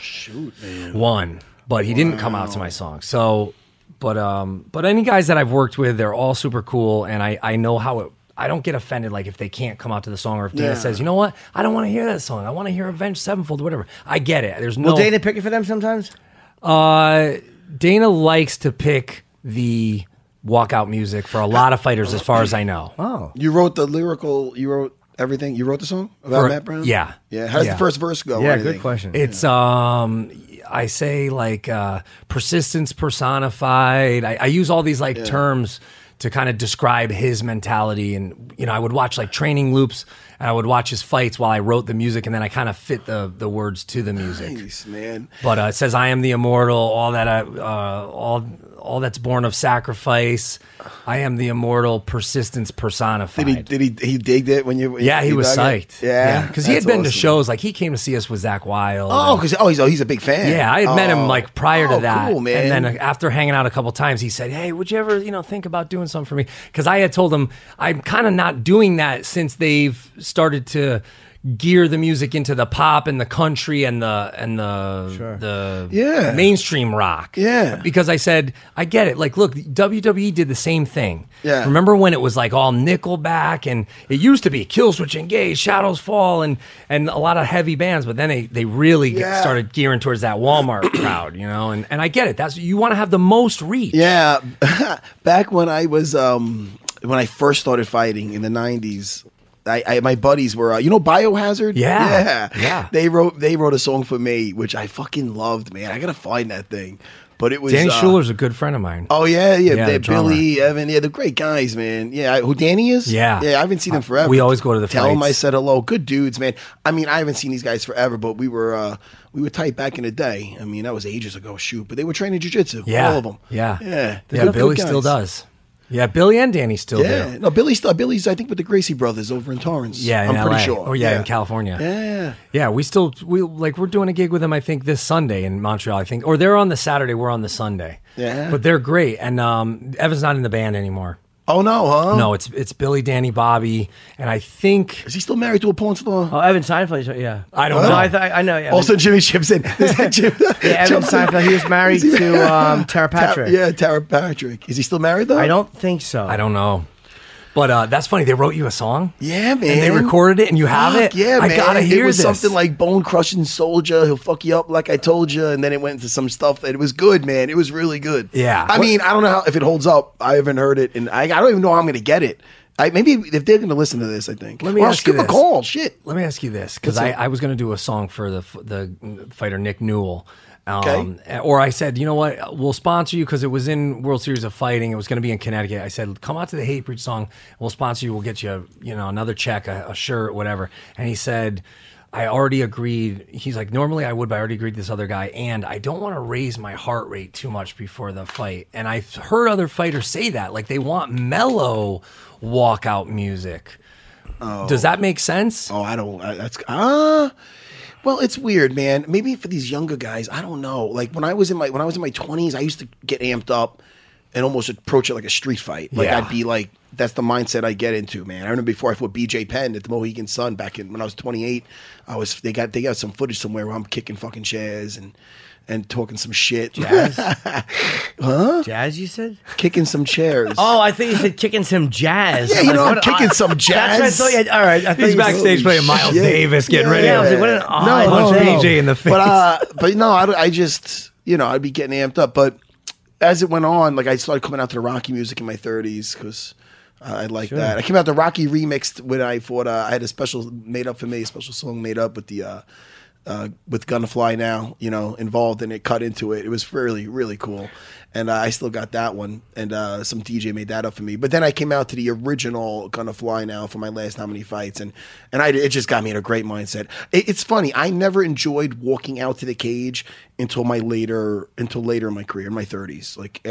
Won, but he didn't come out to my song. So, but any guys that I've worked with, they're all super cool, and I know how it. I don't get offended like if they can't come out to the song, or if Dana says, you know what, I don't want to hear that song. I want to hear Avenged Sevenfold, or whatever. I get it. There's no. Will Dana pick it for them sometimes? Dana likes to pick the walkout music for a lot of fighters, as far as I know. Oh, You wrote the lyrical. You wrote everything. You wrote the song about Matt Brown. Yeah. Yeah. How does the first verse go? yeah. What do you Good think? question. It's I say like persistence personified. I use all these terms to kind of describe his mentality, and I would watch like training loops, and I would watch his fights while I wrote the music, and then I kind of fit the words to the music. Nice, man. But it says, "I am the immortal, all that all that's born of sacrifice. I am the immortal, persistence personified." Did he digged it when you? Yeah, he was dug it? psyched. Yeah, because he had been to awesome. shows. Like he came to see us with Zach Wild. Oh, and- because he's a big fan. yeah, I had met him like prior to that, Cool, man. and then after hanging out a couple times, he said, "Hey, would you ever, think about doing something for me?" Because I had told him I'm kind of not doing that since they've started to gear the music into the pop and the country and the Yeah. mainstream rock. Yeah. Because I said, I get it. Like, look, WWE did the same thing. Yeah. Remember when it was like all Nickelback, and it used to be Killswitch Engage, Shadows Fall, and a lot of heavy bands, but then they really started gearing towards that Walmart crowd, and I get it. That's you want to have the most reach. Yeah, back when I was when I first started fighting in the '90s, my buddies were Biohazard. Yeah. They wrote a song for me, which I fucking loved, man. I gotta find that thing. But it was Danny Schuler's a good friend of mine. Oh yeah. the drummer. Billy, Evan, they're great guys, man. Yeah, who Danny is? Yeah. I haven't seen him forever. We always go to the Tell him I fights. said hello. Good dudes, man. I mean, I haven't seen these guys forever, but we were tight back in the day. I mean, that was ages ago. Shoot, but they were training jiu-jitsu. Yeah, all of them. Yeah, yeah. They're yeah. good Billy guys. still does. Yeah, Billy and Danny still Yeah, do. no, Billy's I think with the Gracie brothers over in Torrance. Yeah, in I'm LA. pretty sure. Oh yeah, in California. Yeah. Yeah, we're doing a gig with them, I think, this Sunday in Montreal, I think. Or they're on the Saturday, we're on the Sunday. Yeah. But they're great. And Evan's not in the band anymore. Oh no, huh? No, it's Billy, Danny, Bobby, and I think Is he still married to a porn star? Oh, Evan Seinfeld. Yeah. I don't No, know. I know. Yeah. Also, Jimmy chips in. Is that Jim? yeah, Evan Seinfeld. He was married to Tara Patrick. Tara Patrick. Is he still married though? I don't think so. I don't know. But that's funny. They wrote you a song? Yeah, man. And they recorded it and you have Fuck it? Yeah, man. I gotta hear It was this. something like Bone Crushing Soldier. He'll fuck you up like I told you. And then it went into some stuff that it was good, man. It was really good. Yeah. I mean, I don't know if it holds up. I haven't heard it. And I don't even know how I'm going to get it. Maybe if they're going to listen to this, I think. Let me I'll ask you skip a this. call. Shit. Let me ask you this, because What's up? I was going to do a song for the fighter Nick Newell. Okay. Or I said, you know what, we'll sponsor you because it was in World Series of Fighting. It was going to be in Connecticut. I said, come out to the Hatebreed song. We'll sponsor you. We'll get you, another check, a shirt, whatever. And he said, I already agreed. He's like, normally I would, but I already agreed with this other guy. And I don't want to raise my heart rate too much before the fight. And I've heard other fighters say that. Like, they want mellow walkout music. Does that make sense? Oh, I don't. Well, it's weird, man. Maybe for these younger guys, I don't know. Like when I was in my 20s, I used to get amped up, and almost approach it like a street fight. Like I'd be like, that's the mindset I get into, man. I remember before I fought BJ Penn at the Mohegan Sun back when I was 28. They got some footage somewhere where I'm kicking fucking chairs and talking some shit. Jazz? Huh? Jazz, you said? Kicking some chairs. Oh, I thought you said kicking some jazz. Yeah, I'm kicking some jazz. That's what I thought. All right. He's backstage playing Miles Davis, getting ready. Yeah, I was like, what an odd punch BJ in the face. But no, I just, I'd be getting amped up. But as it went on, like I started coming out to the Rocky music in my 30s because I like that. I came out to Rocky remixed when I fought. I had a special made up for me, a special song made up with the with Gonna Fly Now, involved, and it cut into it. It was really, really cool. And I still got that one, and some DJ made that up for me. But then I came out to the original Gonna Fly Now for my last how many fights, and it just got me in a great mindset. It's funny, I never enjoyed walking out to the cage until later in my career, in my 30s. Like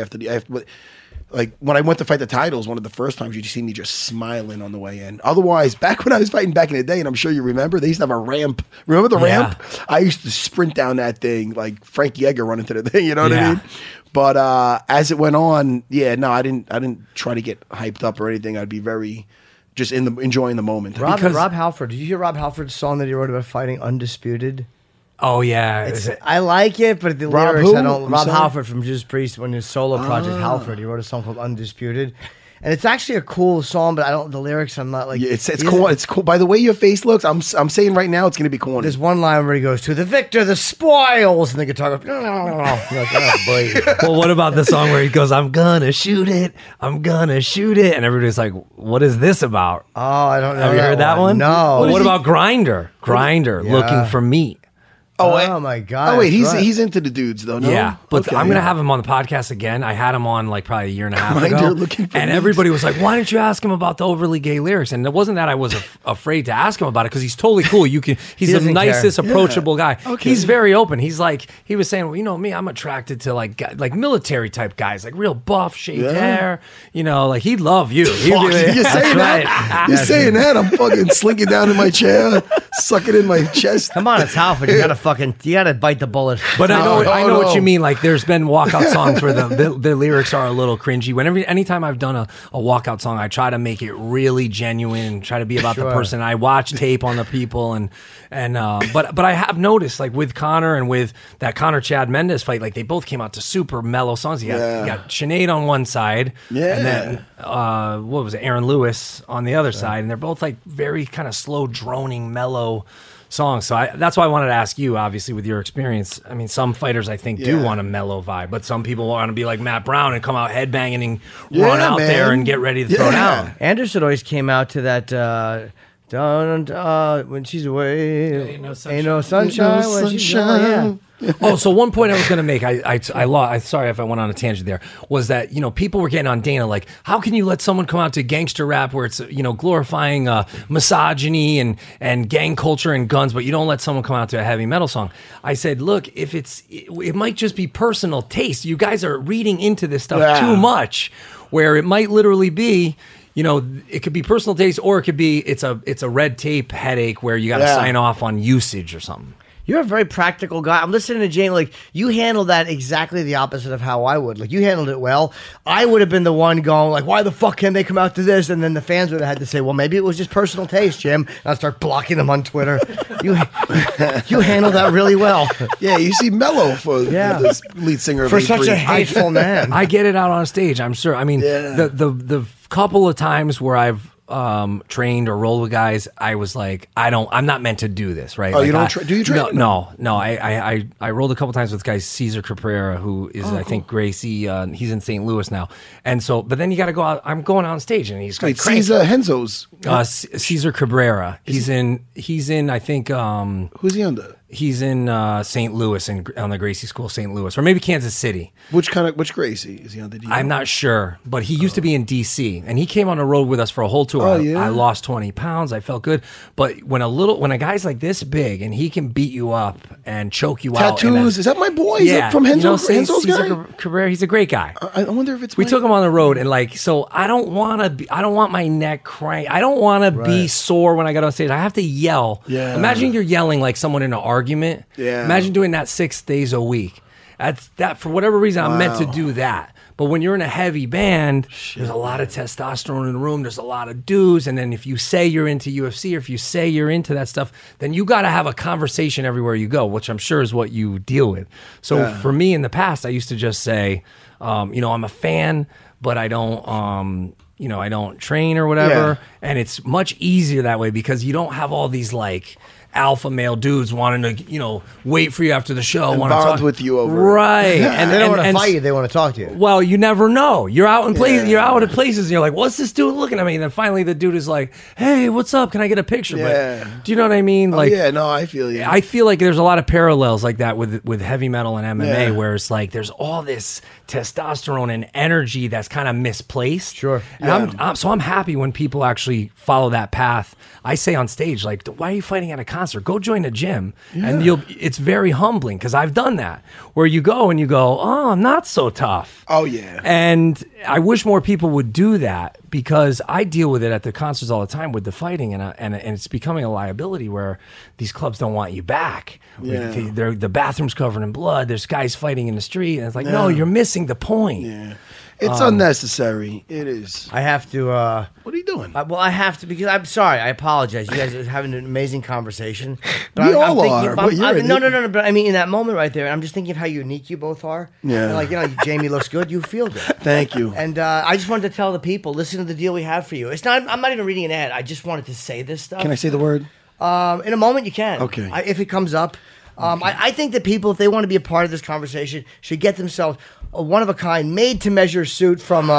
like when I went to fight the titles, one of the first times you'd see me just smiling on the way in. Otherwise, back when I was fighting back in the day, and I'm sure you remember, they used to have a ramp. Remember the ramp? I used to sprint down that thing like Frankie Edgar running to the thing. You know what I mean? But as it went on, I didn't try to get hyped up or anything. I'd be very just enjoying the moment. Rob Halford. Did you hear Rob Halford's song that he wrote about fighting Undisputed? Oh yeah, I like it, but the lyrics I don't. Rob Halford from Judas Priest, when his solo project Halford, he wrote a song called Undisputed, and it's actually a cool song. But I don't. The lyrics, I'm not like. Yeah, it's cool. It's cool. By the way your face looks, I'm saying right now it's going to be corny. There's one line where he goes, "To the victor, the spoils," and the guitar goes, "No." Like, oh, boy. Well, what about the song where he goes, "I'm gonna shoot it, I'm gonna shoot it," and everybody's like, "What is this about?" Oh, I don't know. Have you heard that one? No. Well, what about Grinder? Grinder, looking for meat. Oh my God! Oh wait, he's into the dudes though. No? Yeah, but I'm gonna have him on the podcast again. I had him on like probably a year and a half Grinder, ago, and everybody was like, "Why didn't you ask him about the overly gay lyrics?" And it wasn't that I was afraid to ask him about it because he's totally cool. He's the nicest, approachable guy. Okay. He's very open. He's like, he was saying, well, me, I'm attracted to like military type guys, like real buff, shaved hair. Like he'd love you. You're saying that? You're saying that? I'm fucking slinking down in my chair, sucking in my chest. Come on, it's Halford. You gotta bite the bullet. But I know what you mean. Like, there's been walkout songs where the lyrics are a little cringy. Anytime I've done a walkout song, I try to make it really genuine, try to be about the person. I watch tape on the people, but I have noticed, like with Conor and with that Conor Chad Mendes fight, like they both came out to super mellow songs. You got Sinead on one side, and then what was it, Aaron Lewis on the other side, and they're both like very kind of slow, droning, mellow songs. So that's why I wanted to ask you, obviously, with your experience. I mean, some fighters I think do want a mellow vibe, but some people want to be like Matt Brown and come out headbanging and run out there and get ready to throw down. Anderson always came out to that when she's away, ain't no sunshine when she's gone. Oh, so one point I was going to make, I lost. Sorry if I went on a tangent there. Was that people were getting on Dana like, how can you let someone come out to gangster rap where it's glorifying misogyny and gang culture and guns, but you don't let someone come out to a heavy metal song? I said, look, if it might just be personal taste. You guys are reading into this stuff too much, where it might literally be. It could be personal taste, or it could be it's a red tape headache where you got to sign off on usage or something. You're a very practical guy. I'm listening to Jamie. Like, you handled that exactly the opposite of how I would. Like, you handled it well. I would have been the one going, like, why the fuck can't they come out to this? And then the fans would have had to say, well, maybe it was just personal taste, Jim. And I'd start blocking them on Twitter. You handled that really well. Yeah, you see Mello for the lead singer of for such a hateful man. I get it out on stage, I'm sure. I mean, the couple of times where I've trained or rolled with guys, I was like, I'm not meant to do this, right? Oh, like you don't do you train? No. I rolled a couple times with guys, Cesar Caprera, who is I think Gracie. He's in St. Louis now, and so. But then you got to go out. I'm going on stage, and he's like Cesar Henzo's. Cesar Cabrera. He's in. I think. Who's he under? He's in St. Louis on the Gracie School, St. Louis, or maybe Kansas City. Which Gracie is he on the? I'm not sure, but he used to be in DC, and he came on the road with us for a whole tour. I lost 20 pounds. I felt good, but when a guy's like this big and he can beat you up and choke you out. Tattoos. Is that my boy? Is that from Henzo's guy? Career. He's a great guy. I wonder if it's. We took him on the road, and so I don't want my neck crank. I don't want to be sore when I get on stage. I have to yell. Yeah. Imagine you're yelling like someone in an argument. Yeah. Imagine doing that 6 days a week. For whatever reason, I'm meant to do that. But when you're in a heavy band, there's a lot of testosterone in the room. There's a lot of dudes. And then if you say you're into UFC or if you say you're into that stuff, then you got to have a conversation everywhere you go, which I'm sure is what you deal with. So for me in the past, I used to just say, I'm a fan, but I don't, I don't train or whatever. Yeah. And it's much easier that way because you don't have all these like alpha male dudes wanting to, wait for you after the show, and want to bond talk with you over right. And they don't want to fight you; they want to talk to you. Well, you never know. You're out in places. You're out at places, and you're like, "What's this dude looking at me?" And then finally, the dude is like, "Hey, what's up? Can I get a picture?" Yeah. But do you know what I mean? Like, I feel you. I feel like there's a lot of parallels like that with heavy metal and MMA, where it's like there's all this testosterone and energy that's kind of misplaced. Sure. And I'm happy when people actually follow that path. I say on stage, like, why are you fighting at a concert? Go join a gym. And it's very humbling because I've done that where you go and you go, oh, I'm not so tough. Oh, yeah. And I wish more people would do that because I deal with it at the concerts all the time with the fighting and it's becoming a liability where these clubs don't want you back. Yeah. The bathroom's covered in blood. There's guys fighting in the street. And it's like, no, you're missing the point. Yeah. It's unnecessary. It is. I have to. What are you doing? I have to because I'm sorry. I apologize. You guys are having an amazing conversation. But We all are. No. But I mean, in that moment right there, I'm just thinking of how unique you both are. Yeah. And Jamie looks good. You feel good. Thank you. And I just wanted to tell the people, listen to the deal we have for you. It's not. I'm not even reading an ad. I just wanted to say this stuff. Can I say the word? In a moment, you can. Okay. If it comes up. I think that people, if they want to be a part of this conversation, should get themselves a one-of-a-kind, made-to-measure suit from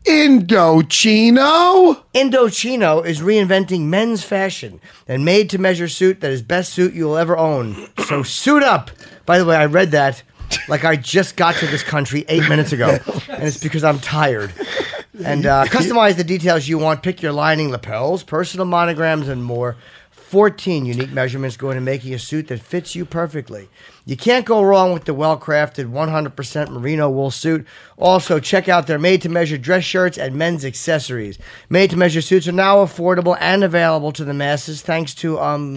Indochino. Indochino is reinventing men's fashion and made-to-measure suit that is best suit you'll ever own. So suit up. By the way, I read that like I just got to this country 8 minutes ago, and it's because I'm tired. And customize the details you want. Pick your lining, lapels, personal monograms, and more. 14 unique measurements go into making a suit that fits you perfectly. You can't go wrong with the well-crafted 100% merino wool suit. Also, check out their made-to-measure dress shirts and men's accessories. Made-to-measure suits are now affordable and available to the masses thanks to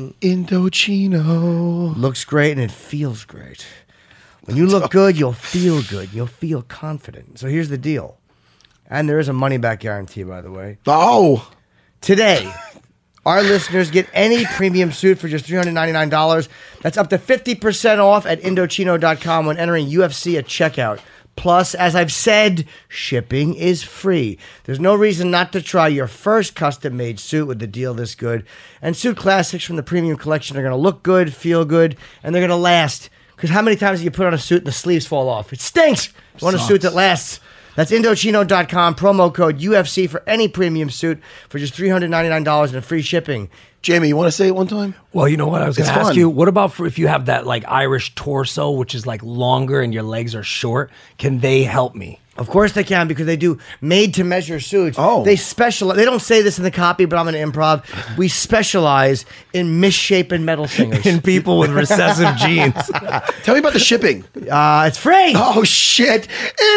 Indochino. Looks great and it feels great. When you look good, you'll feel good. You'll feel confident. So here's the deal. And there is a money-back guarantee, by the way. Oh. Today, our listeners get any premium suit for just $399. That's up to 50% off at Indochino.com when entering UFC at checkout. Plus, as I've said, shipping is free. There's no reason not to try your first custom-made suit with a deal this good. And suit classics from the premium collection are going to look good, feel good, and they're going to last. Because how many times do you put on a suit and the sleeves fall off? It stinks! You want a suit that lasts. That's Indochino.com, promo code UFC for any premium suit for just $399 and free shipping. Jamie, you want to say it one time? Well, you know what? I was going to ask you, what about for if you have that like Irish torso, which is like longer and your legs are short, can they help me? Of course they can because they do made-to-measure suits. Oh. They specialize. They don't say this in the copy, but I'm going to improv. We specialize in misshapen metal singers. In people with recessive genes. Tell me about the shipping. It's free. Oh, shit.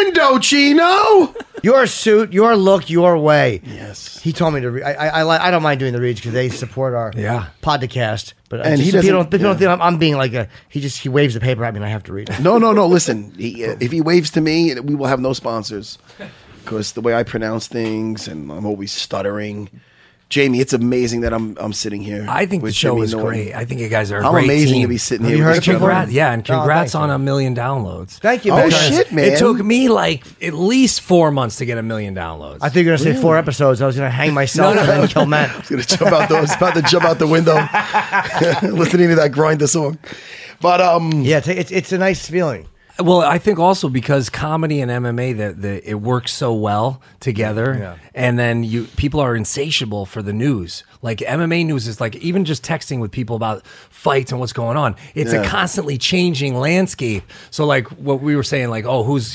Indochino. Your suit, your look, your way. Yes. He told me to read. I don't mind doing the reads because they support our podcast. But and people don't think I'm being like a. He waves the paper at me and I have to read it. No. Listen, if he waves to me, we will have no sponsors because the way I pronounce things and I'm always stuttering. Jamie, it's amazing that I'm sitting here. I think the show is great. I think you guys are a great amazing team. to be sitting Have here. you heard it before? Congrats on 1 million downloads. Thank you. Oh shit, man! It took me like at least 4 months to get 1 million downloads. I think you're gonna say 4 episodes. I was gonna hang myself and then kill Matt. I was gonna jump out. I was about to jump out the window, listening to that Grinder song. But yeah, it's a nice feeling. Well, I think also because comedy and MMA that it works so well together, and then people are insatiable for the news. Like MMA news is like even just texting with people about fights and what's going on. It's a constantly changing landscape. So like what we were saying, like who's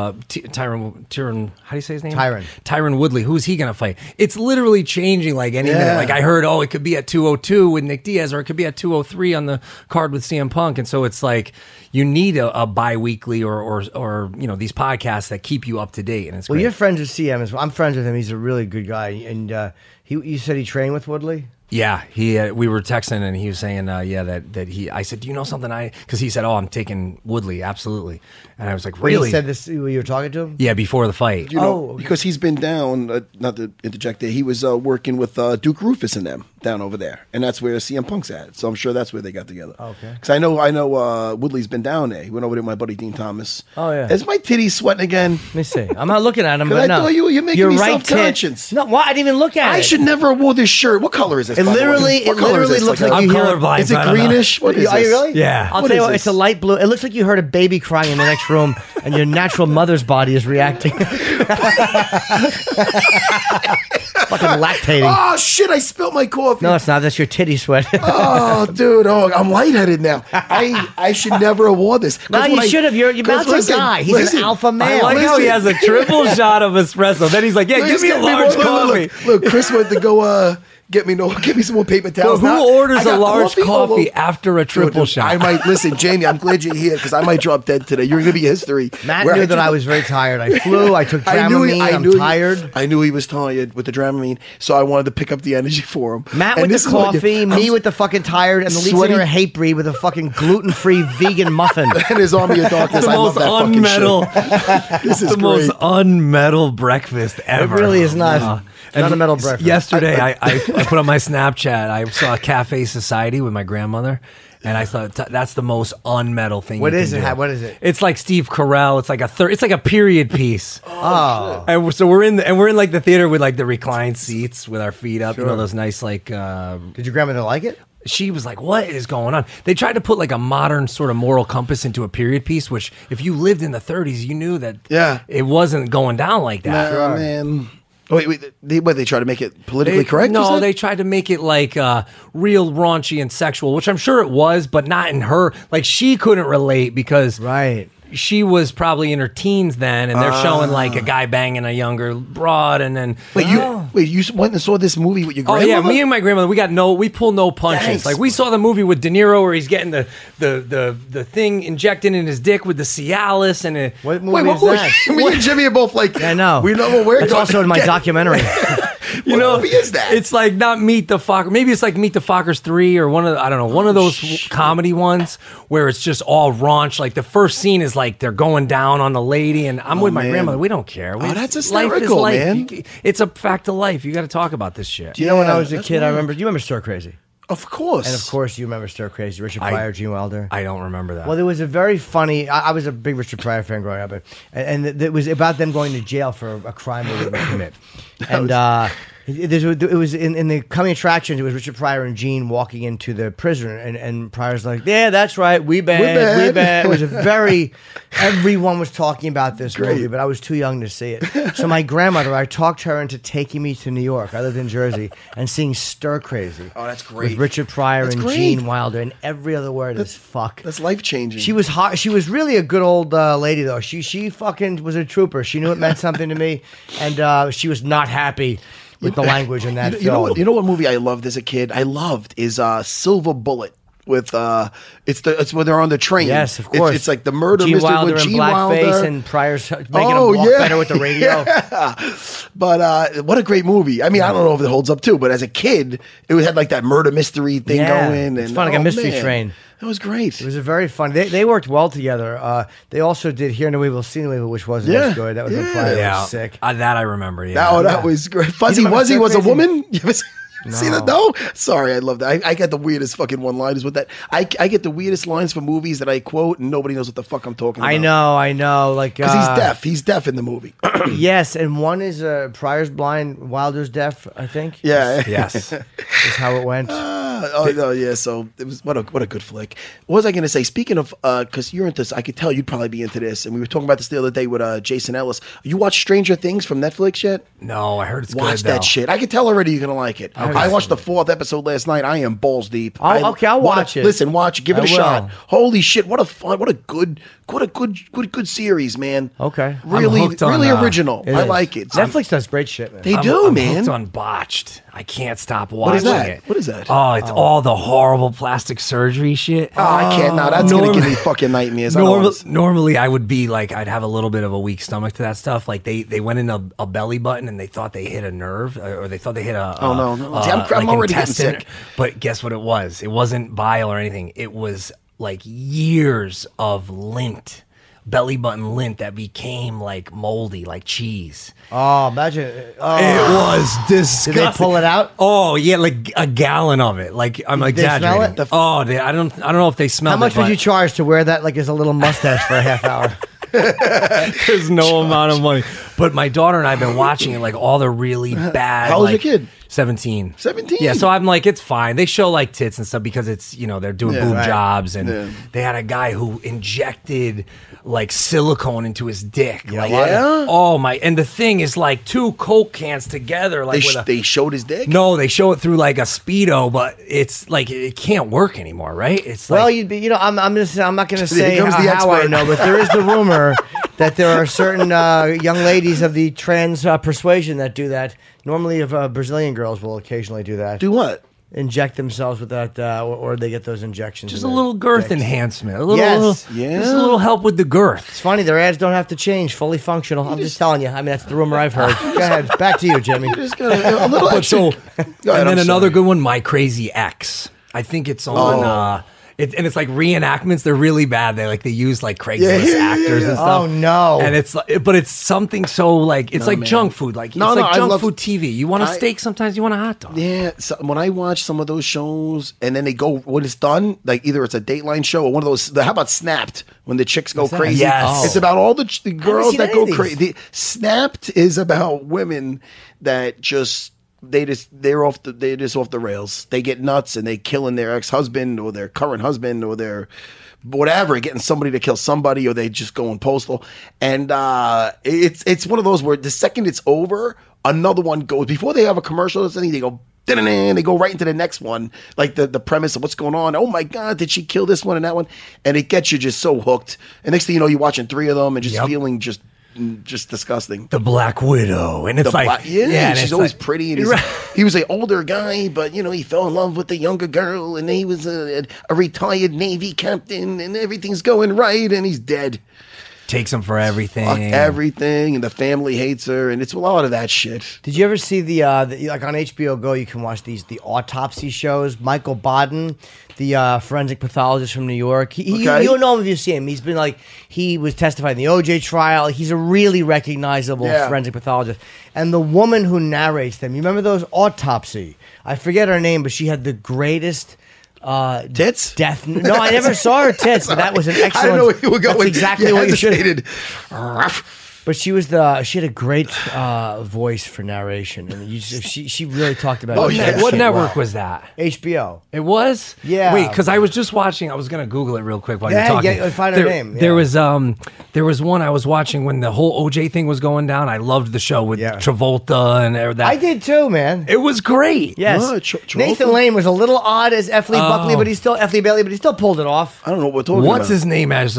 Tyron? How do you say his name? Tyron Woodley. Who's he gonna fight? It's literally changing like any minute. Like I heard, it could be at 202 with Nick Diaz, or it could be at 203 on the card with CM Punk, and so it's like. You need a bi-weekly or these podcasts that keep you up to date, and it's great. Well, you're friends with CM as well. I'm friends with him. He's a really good guy. And you said he trained with Woodley? Yeah, we were texting and he was saying, that he. I said, do you know something? Because he said, I'm taking Woodley, absolutely. And I was like, really? He said this when you were talking to him? Yeah, before the fight. You know, because he's been down. Not to interject there, he was working with Duke Rufus and them down over there, and that's where CM Punk's at. So I'm sure that's where they got together. Okay. Because I know Woodley's been down there. He went over there with my buddy Dean Thomas. Oh yeah. Is my titties sweating again? Let me see. I'm not looking at him, but I no. thought you're making me right self-conscious. No, what? I didn't even look at it. I should never have wore this shirt. What color is this? It by the way? literally What color is this? looks like I'm you hear. colorblind. Is it I don't know. greenish? What is Are you this? really? Yeah. I'll What tell you is what. this? It's a light blue. It looks like you heard a baby crying in the next room, and your natural mother's body is reacting. Fucking lactating. Oh shit! I spilled my coffee. No, it's not. That's your titty sweat. Oh, dude. Oh, I'm lightheaded now. I should never have worn this. 'Cause No, when you I- should have. You're 'cause about to guy. He's an alpha I male. like how he has a triple shot of espresso. Then he's like, yeah, give me a large coffee. Look, Chris went to go get me some more paper towels. Who Now, orders I got a large coffee almost- after a triple shot? I might listen, Jamie. I'm glad you're here because I might drop dead today. You're going to be history. Matt knew that I was very tired. I flew. I took Dramamine. I'm tired. I knew he was tired with the Dramamine, so I wanted to pick up the energy for him. Matt And with this the is what coffee, me with the fucking tired, and the lead Sweaty- singer Hatebreed with a fucking gluten-free vegan muffin. and his Army of Darkness. the I love most that fucking unmetal, shit. This is the great. most unmetal breakfast It ever. really is not. Not a metal breakfast. Yesterday, I put on my Snapchat. I saw Cafe Society with my grandmother, and I thought that's the most unmetal thing. What you is can it? do. What is it? It's like Steve Carell. It's like it's like a period piece. Oh. And so we're in like the theater with like the reclined seats with our feet up. You know those nice like. Did your grandmother like it? She was like, what is going on? They tried to put like a modern sort of moral compass into a period piece, which if you lived in the 30s, you knew that it wasn't going down like that. Nah, man. Oh, wait, they try to make it politically correct? you No, said? they tried to make it like real raunchy and sexual, which I'm sure it was, but not in her. Like she couldn't relate because Right. she was probably in her teens then, and they're showing like a guy banging a younger broad, and then Wait, you went and saw this movie with your oh grandmother? yeah, me and my grandmother, we pull no punches. Thanks. Like we saw the movie with De Niro where he's getting the thing injected in his dick with the Cialis, and it, What movie is that? Me and Jimmy are both like, I know. we know what we're That's going also in my get. documentary. you know, movie is that? It's like not Meet the Fockers. Maybe it's like Meet the Fockers 3 or one of those comedy ones where it's just all raunch. Like the first scene is like they're going down on the lady, and I'm with my man. grandmother. We don't care. That's life is hysterical, life. man. It's a fact of life. You got to talk about this shit. You know, when I Yeah, was a that's kid, I weird. remember. Do you remember Stir Crazy? Of course. And of course, you remember Stir Crazy, Richard Pryor, Gene Wilder. I don't remember that. Well, there was a very funny. I was a big Richard Pryor fan growing up, and it was about them going to jail for a crime they didn't commit. And it was in the coming attractions. It was Richard Pryor and Gene walking into the prison, and Pryor's like, "Yeah, that's right, we bad, we bad." It was a very. Everyone was talking about this movie, but I was too young to see it. So my grandmother, I talked her into taking me to New York. I lived in Jersey, and seeing Stir Crazy. Oh, that's great. With Richard Pryor That's and great. Gene Wilder, and every other word is fuck. That's life-changing. She was hot. She was really a good old lady, though. She fucking was a trooper. She knew it meant something to me, and she was not happy with the language in that film. You know what movie I loved as a kid? I loved is Silver Bullet. With it's when they're on the train. Yes, of course. It's like the murder Gene mystery Wilder with in Gene blackface Wilder and Pryor's making him walk better with the radio. Yeah. But what a great movie. I mean, I don't know if it holds up too, but as a kid, it had like that murder mystery thing going. And It's fun, like a mystery train. That was great. It was a very fun. They worked well together. They also did Hear No Evil, See No Evil, which wasn't as good. That was when Pryor was sick. That I remember. Yeah, That was great. Fuzzy remember Wuzzy Stir was a Crazy? woman. You ever see that? No? Sorry, I love that. I got the weirdest fucking one-liners with that. I get the weirdest lines for movies that I quote, and nobody knows what the fuck I'm talking about. I know. Like Because he's deaf. He's deaf in the movie. Yes, and one is Pryor's blind, Wilder's deaf. I think. Yeah. yes. is how it went. No, yeah. So it was what a good flick. What was I going to say? Speaking of, because you're into this, I could tell you'd probably be into this. And we were talking about this the other day with Jason Ellis. You watched Stranger Things from Netflix yet? No, I heard it's Watch good. that though. shit. I could tell already you're gonna like it. I watched the 4th episode last night. I am balls deep. I'll watch it. Listen, watch. Give it I a shot. will. Holy shit! What a good What a good series, man. Okay. Really, hooked on, really original. It I is. like it. Netflix does great shit, man. They I'm man. hooked on Botched. I can't stop What is watching that? it. What is that? Oh, it's all the horrible plastic surgery shit. Oh, I can't. No, that's gonna give me fucking nightmares. I don't wanna- Normally, I would be like, I'd have a little bit of a weak stomach to that stuff. Like they went in a belly button and they thought they hit a nerve, or they thought they hit a. Oh, no. See, I'm already getting intestine. sick. But guess what it was? It wasn't bile or anything. It was like years of lint, belly button lint that became like moldy, like cheese. Oh, imagine. Oh. It was disgusting. Did they pull it out? Oh yeah, like a gallon of it. Like I'm Did they smell exaggerating. it? I don't know if they smelled How it. much would you charge to wear that like as a little mustache for a half hour? There's no amount of money. But my daughter and I have been watching it, like all the really bad. How old's your like, kid? 17. 17? Yeah, so I'm like, it's fine. They show like tits and stuff because it's, they're doing boob right. jobs. And they had a guy who injected like silicone into his dick. Like, yeah? Oh my. And the thing is like 2 Coke cans together. Like They showed his dick? no, they show it through like a Speedo, but it's like, it can't work anymore, right? It's like. Well, I'm not going to say comes the how I expert. know, but there is the rumor that there are certain young ladies of the trans persuasion that do that. Normally, Brazilian girls will occasionally do that. Do what? Inject themselves with that, or they get those injections. just in a their little girth dicks. enhancement. A little, Yes. Yeah. Just a little help with the girth. It's funny, their ads don't have to change. Fully functional. I'm just telling you. I mean, that's the rumor I've heard. Go ahead. Back to you, Jimmy. Just got a little extra. Go ahead, And then I'm another sorry. good one, My Crazy Ex. I think it's on. And it's like reenactments. They're really bad. They use like Craigslist actors and stuff. Oh, no. And it's but it's something so like it's like junk food. Like it's like I junk love- food TV. You want a steak sometimes. You want a hot dog. Yeah, so when I watch some of those shows and then they go when it's done, like either it's a Dateline show or one of those. How about Snapped? When the chicks go crazy, Yes. it's about all the girls seen that any go of these. crazy. Snapped is about women that they're just off the rails. They get nuts and they killing their ex-husband or their current husband or their whatever, getting somebody to kill somebody, or they just going postal. And it's one of those where the second it's over, another one goes before they have a commercial or something. They go. And they go right into the next one, like the premise of what's going on. Oh my God, did she kill this one and that one? And it gets you just so hooked. And next thing you know, you're watching 3 of them and just feeling just disgusting. The Black Widow, and it's like And she's it's always like- pretty. And he was an older guy, but he fell in love with the younger girl, and he was a retired Navy captain, and everything's going right, and he's dead. takes him for everything. Fuck everything, and the family hates her, and it's a lot of that shit. Did you ever see the like on HBO Go? You can watch the autopsy shows. Michael Baden, the forensic pathologist from New York. You know him if you see him. He's been like he was testifying in the OJ trial. He's a really recognizable forensic pathologist. And the woman who narrates them, you remember those autopsy? I forget her name, but she had the greatest. Tits? Death. No, I never saw her tits, but that was an excellent. I don't know where you were going. That's exactly what you should. hesitated. But she had a great voice for narration, and she really talked about. What network was that? HBO. It was? Yeah. Wait, because I was just watching. I was going to Google it real quick while you're talking. Yeah, find her name. There was one I was watching when the whole OJ thing was going down. I loved the show with Travolta and that. I did too, man. It was great. Yes. Nathan Lane was a little odd as F. Lee Bailey, but he still pulled it off. I don't know what we're talking about. What's his name as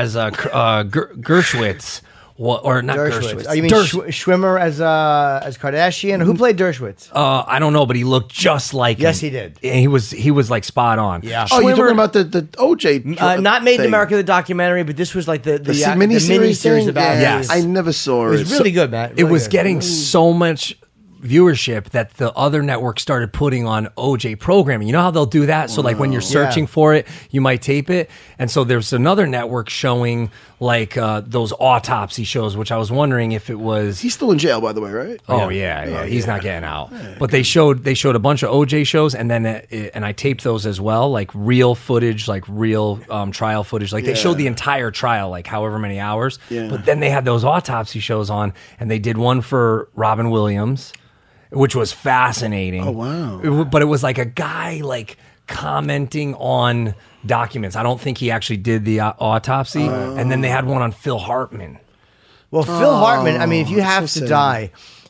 Gershwitz? Or not Dershowitz. Oh, you mean Schwimmer as Kardashian? Who played Dershowitz? I don't know, but he looked just like him. Yes, he did. And he was like spot on. Yeah. Oh, you're talking about the OJ? Not Made in thing. America, the documentary, but this was like the miniseries miniseries thing? about. Yeah. Yes. I never saw It was really good, man. It was getting so much viewership that the other networks started putting on OJ programming. You know how they'll do that? So like when you're searching for it, you might tape it. And so there's another network showing like those autopsy shows, which I was wondering if it was. He's still in jail, by the way, right? Oh yeah. He's not getting out. But they showed a bunch of OJ shows, and then and I taped those as well, like real footage, like real trial footage. Like they showed the entire trial, like however many hours. Yeah. But then they had those autopsy shows on, and they did one for Robin Williams, which was fascinating. Oh, wow. But it was like a guy like commenting on documents. I don't think he actually did the autopsy. And then they had one on Phil Hartman. Well, Phil Hartman. I mean, if you have so to sad. die,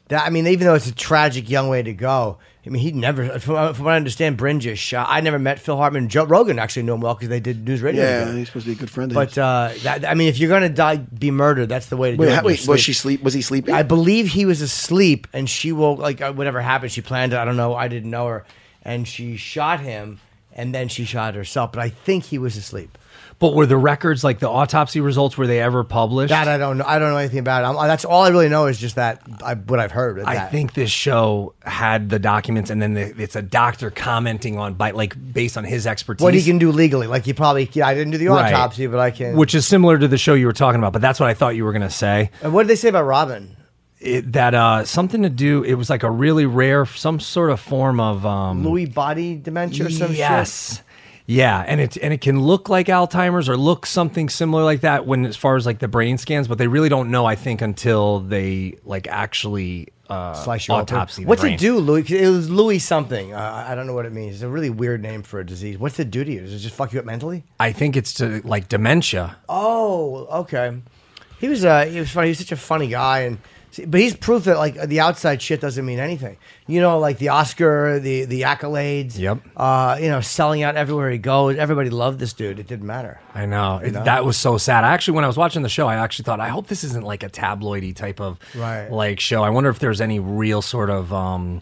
I mean, even though it's a tragic young way to go, I mean, he never, from what I understand, Bryn just shot. I never met Phil Hartman. Joe Rogan actually knew him well because they did news radio Yeah, together. he's supposed to be a good friend of But his. I mean, if you're gonna die, be murdered, that's the way to do it. Wait, was he sleeping? I believe he was asleep, and she woke. Like whatever happened, she planned it. I don't know. I didn't know her, and she shot him, and then she shot herself. But I think he was asleep. But were the records, like the autopsy results, were they ever published? That I don't know. I don't know anything about it. That's all I really know is just that what I've heard. I think this show had the documents, and then it's a doctor commenting on based on his expertise. What he can do legally. Like he probably. I didn't do the autopsy, but I can. Which is similar to the show you were talking about. But that's what I thought you were going to say. And what did they say about Robin? Something to do. It was like a really rare, some sort of form of Lewy body dementia or some shit. Yes. Yeah, and it can look like Alzheimer's or look something similar like that as far as like the brain scans, but they really don't know, I think, until they like actually Slice your autopsy. What's it do, Louis? It was Louis something. I don't know what it means. It's a really weird name for a disease. What's it do to you? Does it just fuck you up mentally? I think it's to like dementia. Oh, okay. He was funny. He was such a funny guy, but he's proof that like the outside shit doesn't mean anything. You know, like the Oscar, the accolades. Yep. Selling out everywhere he goes. Everybody loved this dude. It didn't matter. I know. That was so sad. When I was watching the show, I actually thought, I hope this isn't like a tabloidy type of like show. I wonder if there's any real sort of I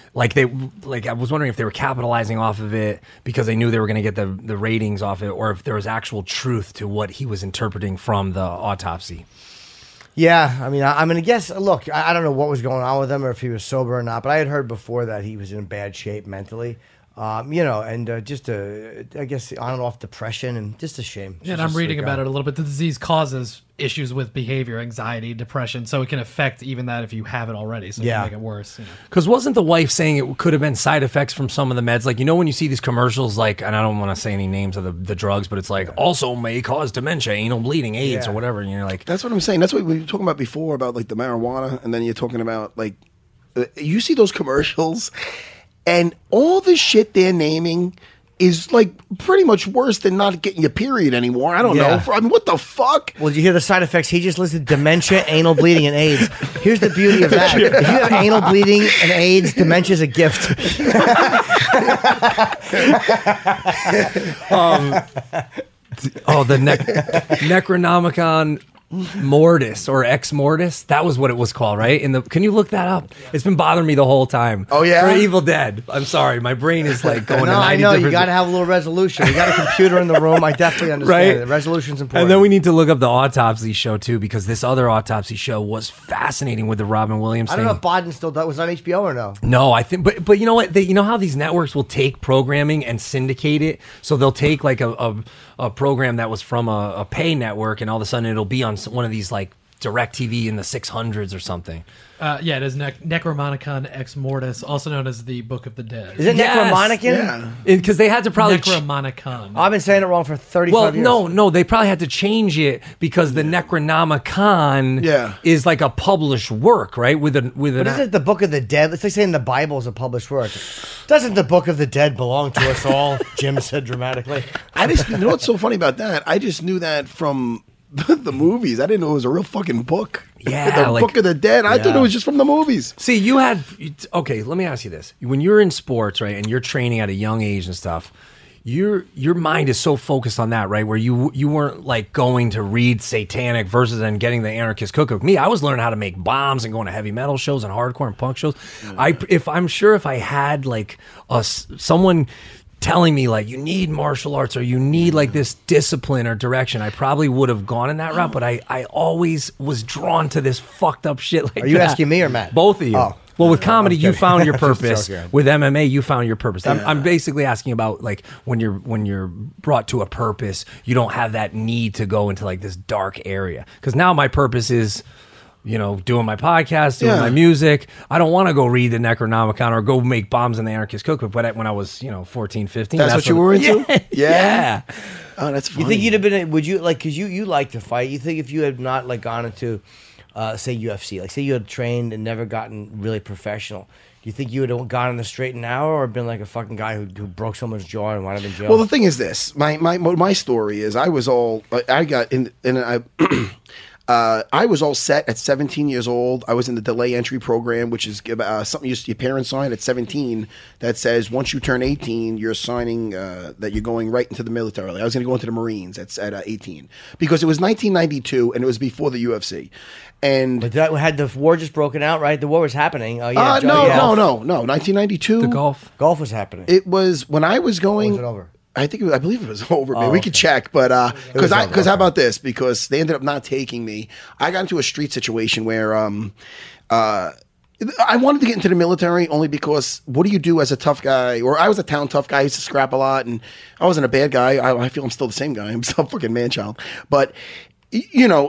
was wondering if they were capitalizing off of it because they knew they were going to get the ratings off it, or if there was actual truth to what he was interpreting from the autopsy. Yeah, I mean, I'm going to guess. Look, I don't know what was going on with him or if he was sober or not, but I had heard before that he was in bad shape mentally. Just I guess on and off depression, and just a shame. Yeah, and I'm reading about it a little bit. The disease causes issues with behavior, anxiety, depression, so it can affect even that if you have it already, so it can make it worse. Because wasn't the wife saying it could have been side effects from some of the meds? Like, when you see these commercials, like, and I don't want to say any names of the drugs, but it's like, also may cause dementia, anal bleeding, AIDS, or whatever, and you're like... That's what I'm saying. That's what we were talking about before, about, like, the marijuana, and then you're talking about, like, you see those commercials... And all the shit they're naming is like pretty much worse than not getting your period anymore. I don't know. I mean, what the fuck? Well, did you hear the side effects? He just listed dementia, anal bleeding, and AIDS. Here's the beauty of that. If you have anal bleeding and AIDS, dementia's a gift. The Necronomicon Mortis or Ex Mortis. That was what it was called, right? Can you look that up? It's been bothering me the whole time. Oh, yeah? For Evil Dead. I'm sorry. My brain is like going to 90 I know. different... You got to have a little resolution. You got a computer in the room. I definitely understand Right? it. Resolution's important. And then we need to look up the autopsy show, too, because this other autopsy show was fascinating with the Robin Williams I thing. don't know if Bodden still was on HBO or no. No, I think, but you know what? You know how these networks will take programming and syndicate it? So they'll take like a program that was from a pay network, and all of a sudden it'll be on one of these like DirecTV in the 600s or something. It is Necronomicon Ex Mortis, also known as the Book of the Dead. Is it Necromonicon? Yeah. Because they had to probably... Necromonicon. I've been saying it wrong for 35 years. No, they probably had to change it because the Necronomicon is like a published work, right? But isn't it the Book of the Dead? It's like saying the Bible is a published work. Doesn't the Book of the Dead belong to us all? Jim said dramatically. You know what's so funny about that? I just knew that from the movies. I didn't know it was a real fucking book. Yeah, the Book of the Dead. I thought it was just from the movies. See, okay, let me ask you this. When you're in sports, right, and you're training at a young age and stuff, your mind is so focused on that, right, where you weren't like going to read satanic verses and getting the anarchist cookbook. Me, I was learning how to make bombs and going to heavy metal shows and hardcore and punk shows. If I had like someone telling me like you need martial arts or you need like this discipline or direction, I probably would have gone in that route, but I always was drawn to this fucked up shit like that. Are you asking me or Matt? Both of you. Oh. Well, with comedy, you found your purpose. joking. With MMA, you found your purpose. I'm basically asking about like when you're brought to a purpose, you don't have that need to go into like this dark area. Because now my purpose is, doing my podcast, doing my music. I don't want to go read the Necronomicon or go make bombs in the anarchist cookbook. But when I was, 14, 15. That's what you were into? Yeah. Oh, that's funny. You think you'd have been? Would you like? Because you like to fight. You think if you had not like gone into, say UFC, like say you had trained and never gotten really professional, do you think you would have gone in the straight and narrow or been like a fucking guy who broke someone's jaw and wound up in jail? Well, the thing is this. My story is I was all I got in, and I was all set at 17 years old. I was in the delay entry program, which is something your parents sign at 17 that says once you turn 18, you're signing that you're going right into the military. I was going to go into the Marines at 18 because it was 1992 and it was before the UFC. But that had the war just broken out, right? The war was happening. Oh, yeah. No. 1992. The golf was happening. It was when I was going. Or was it over? I believe it was over. Man. We could check, but because how about this? Because they ended up not taking me. I got into a street situation where I wanted to get into the military only because what do you do as a tough guy? Or I was a town tough guy. I used to scrap a lot, and I wasn't a bad guy. I feel I'm still the same guy. I'm still a fucking man child, but. You know,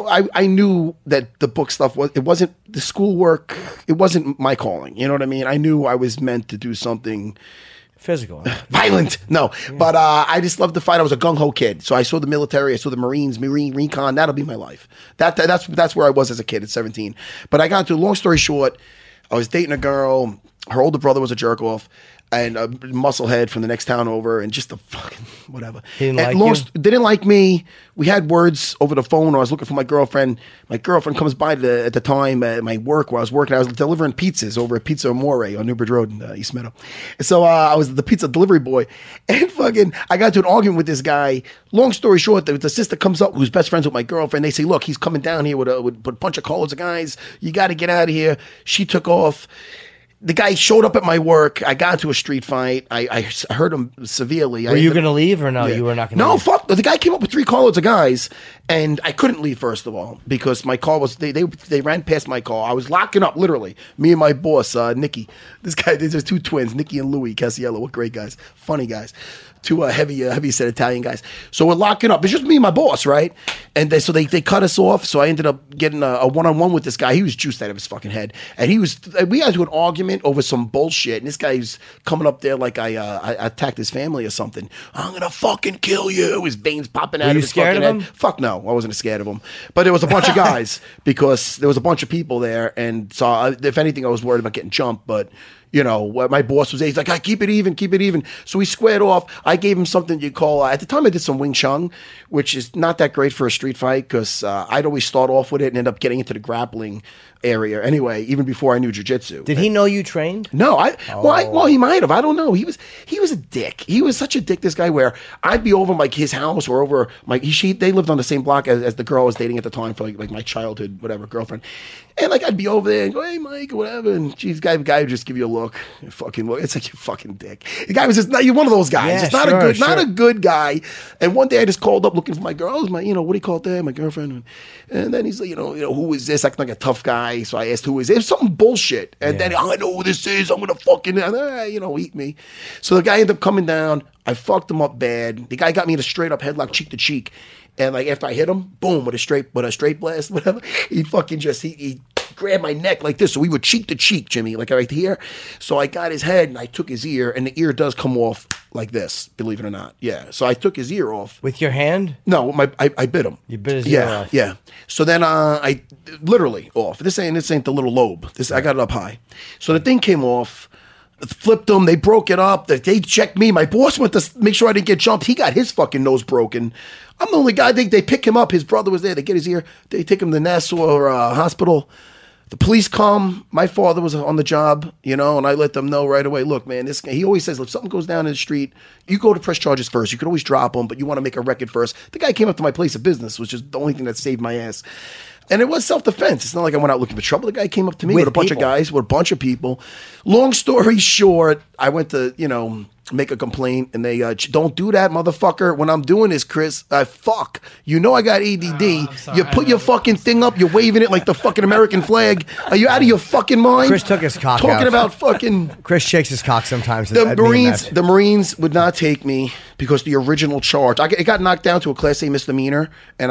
I knew that the book stuff wasn't the schoolwork. It wasn't my calling. You know what I mean? I knew I was meant to do something physical, violent. No, but I just loved to fight. I was a gung ho kid, so I saw the military. I saw the Marines, Marine Recon. That'll be my life. That's where I was as a kid at 17. But I got into long story short. I was dating a girl. Her older brother was a jerk off. And a musclehead from the next town over, and just a fucking whatever. They didn't like me. We had words over the phone. I was looking for my girlfriend. My girlfriend comes by at the time at my work where I was working. I was delivering pizzas over at Pizza Amore on Newbridge Road in East Meadow. So I was the pizza delivery boy, and fucking I got into an argument with this guy. Long story short, the sister comes up who's best friends with my girlfriend. They say, "Look, he's coming down here with a bunch of carloads of guys. You got to get out of here." She took off. The guy showed up at my work. I got into a street fight. I hurt him severely. Were you going to leave or no? Yeah. You were not going to leave? No, fuck. The guy came up with 3 carloads of guys, and I couldn't leave, first of all, because my car was, they ran past my car. I was locking up, literally. Me and my boss, Nicky. This guy, there's 2 twins, Nicky and Louie Casiello. What great guys. Funny guys. 2 heavy set Italian guys. So we're locking up. It's just me and my boss, right? And they cut us off. So I ended up getting a one-on-one with this guy. He was juiced out of his fucking head. And we got into an argument over some bullshit. And this guy's coming up there like I attacked his family or something. I'm going to fucking kill you. His veins popping out of his fucking head. Were you scared of him? Fuck no. I wasn't scared of him. But there was a bunch of guys because there was a bunch of people there. And so if anything, I was worried about getting jumped. But you know, my boss was he's like, I keep it even. So we squared off. I gave him something you call, at the time I did some Wing Chun, which is not that great for a street fight because I'd always start off with it and end up getting into the grappling area anyway, even before I knew jiu-jitsu. Did he know you trained? No, well, he might have. I don't know. He was a dick. He was such a dick, this guy, where I'd be over like his house or over they lived on the same block as the girl I was dating at the time for like my childhood, whatever, girlfriend. And like I'd be over there and go, hey Mike, or whatever, and geez, guy would just give you a look, fucking look. It's like you fucking dick. The guy was just you're one of those guys. Yeah, it's not not a good guy. And one day I just called up looking for my girl, what do you call it there, my girlfriend, and then he's like, you know, who is this? Acting like a tough guy. So I asked who is it? It's something bullshit, and then I know who this is. I'm gonna fucking eat me. So the guy ended up coming down. I fucked him up bad. The guy got me in a straight up headlock, cheek to cheek. And like after I hit him, boom, with a straight blast, whatever, he fucking he grabbed my neck like this. So we were cheek to cheek, Jimmy, like right here. So I got his head and I took his ear, and the ear does come off like this, believe it or not. Yeah. So I took his ear off. With your hand? No, I bit him. You bit his ear off. Yeah. So then I literally off. This ain't the little lobe. I got it up high. So the thing came off. Flipped them. They broke it up. They checked me. My boss went to make sure I didn't get jumped. He got his fucking nose broken. I'm the only guy. They pick him up. His brother was there. They get his ear. They take him to Nassau hospital. The police come. My father was on the job, and I let them know right away. Look, man, this guy, he always says, if something goes down in the street, you go to press charges first. You can always drop them, but you want to make a record first. The guy came up to my place of business, which is the only thing that saved my ass. And it was self-defense. It's not like I went out looking for trouble. The guy came up to me with a bunch of guys, with a bunch of people. Long story short, I went to, make a complaint, and they, don't do that, motherfucker. When I'm doing this, Chris, fuck. I got ADD. You put your fucking thing up, you're waving it like the fucking American flag. Are you out of your fucking mind? Chris took his cock Talking out. about fucking... Chris shakes his cock sometimes. The Marines would not take me because the original charge, it got knocked down to a Class A misdemeanor and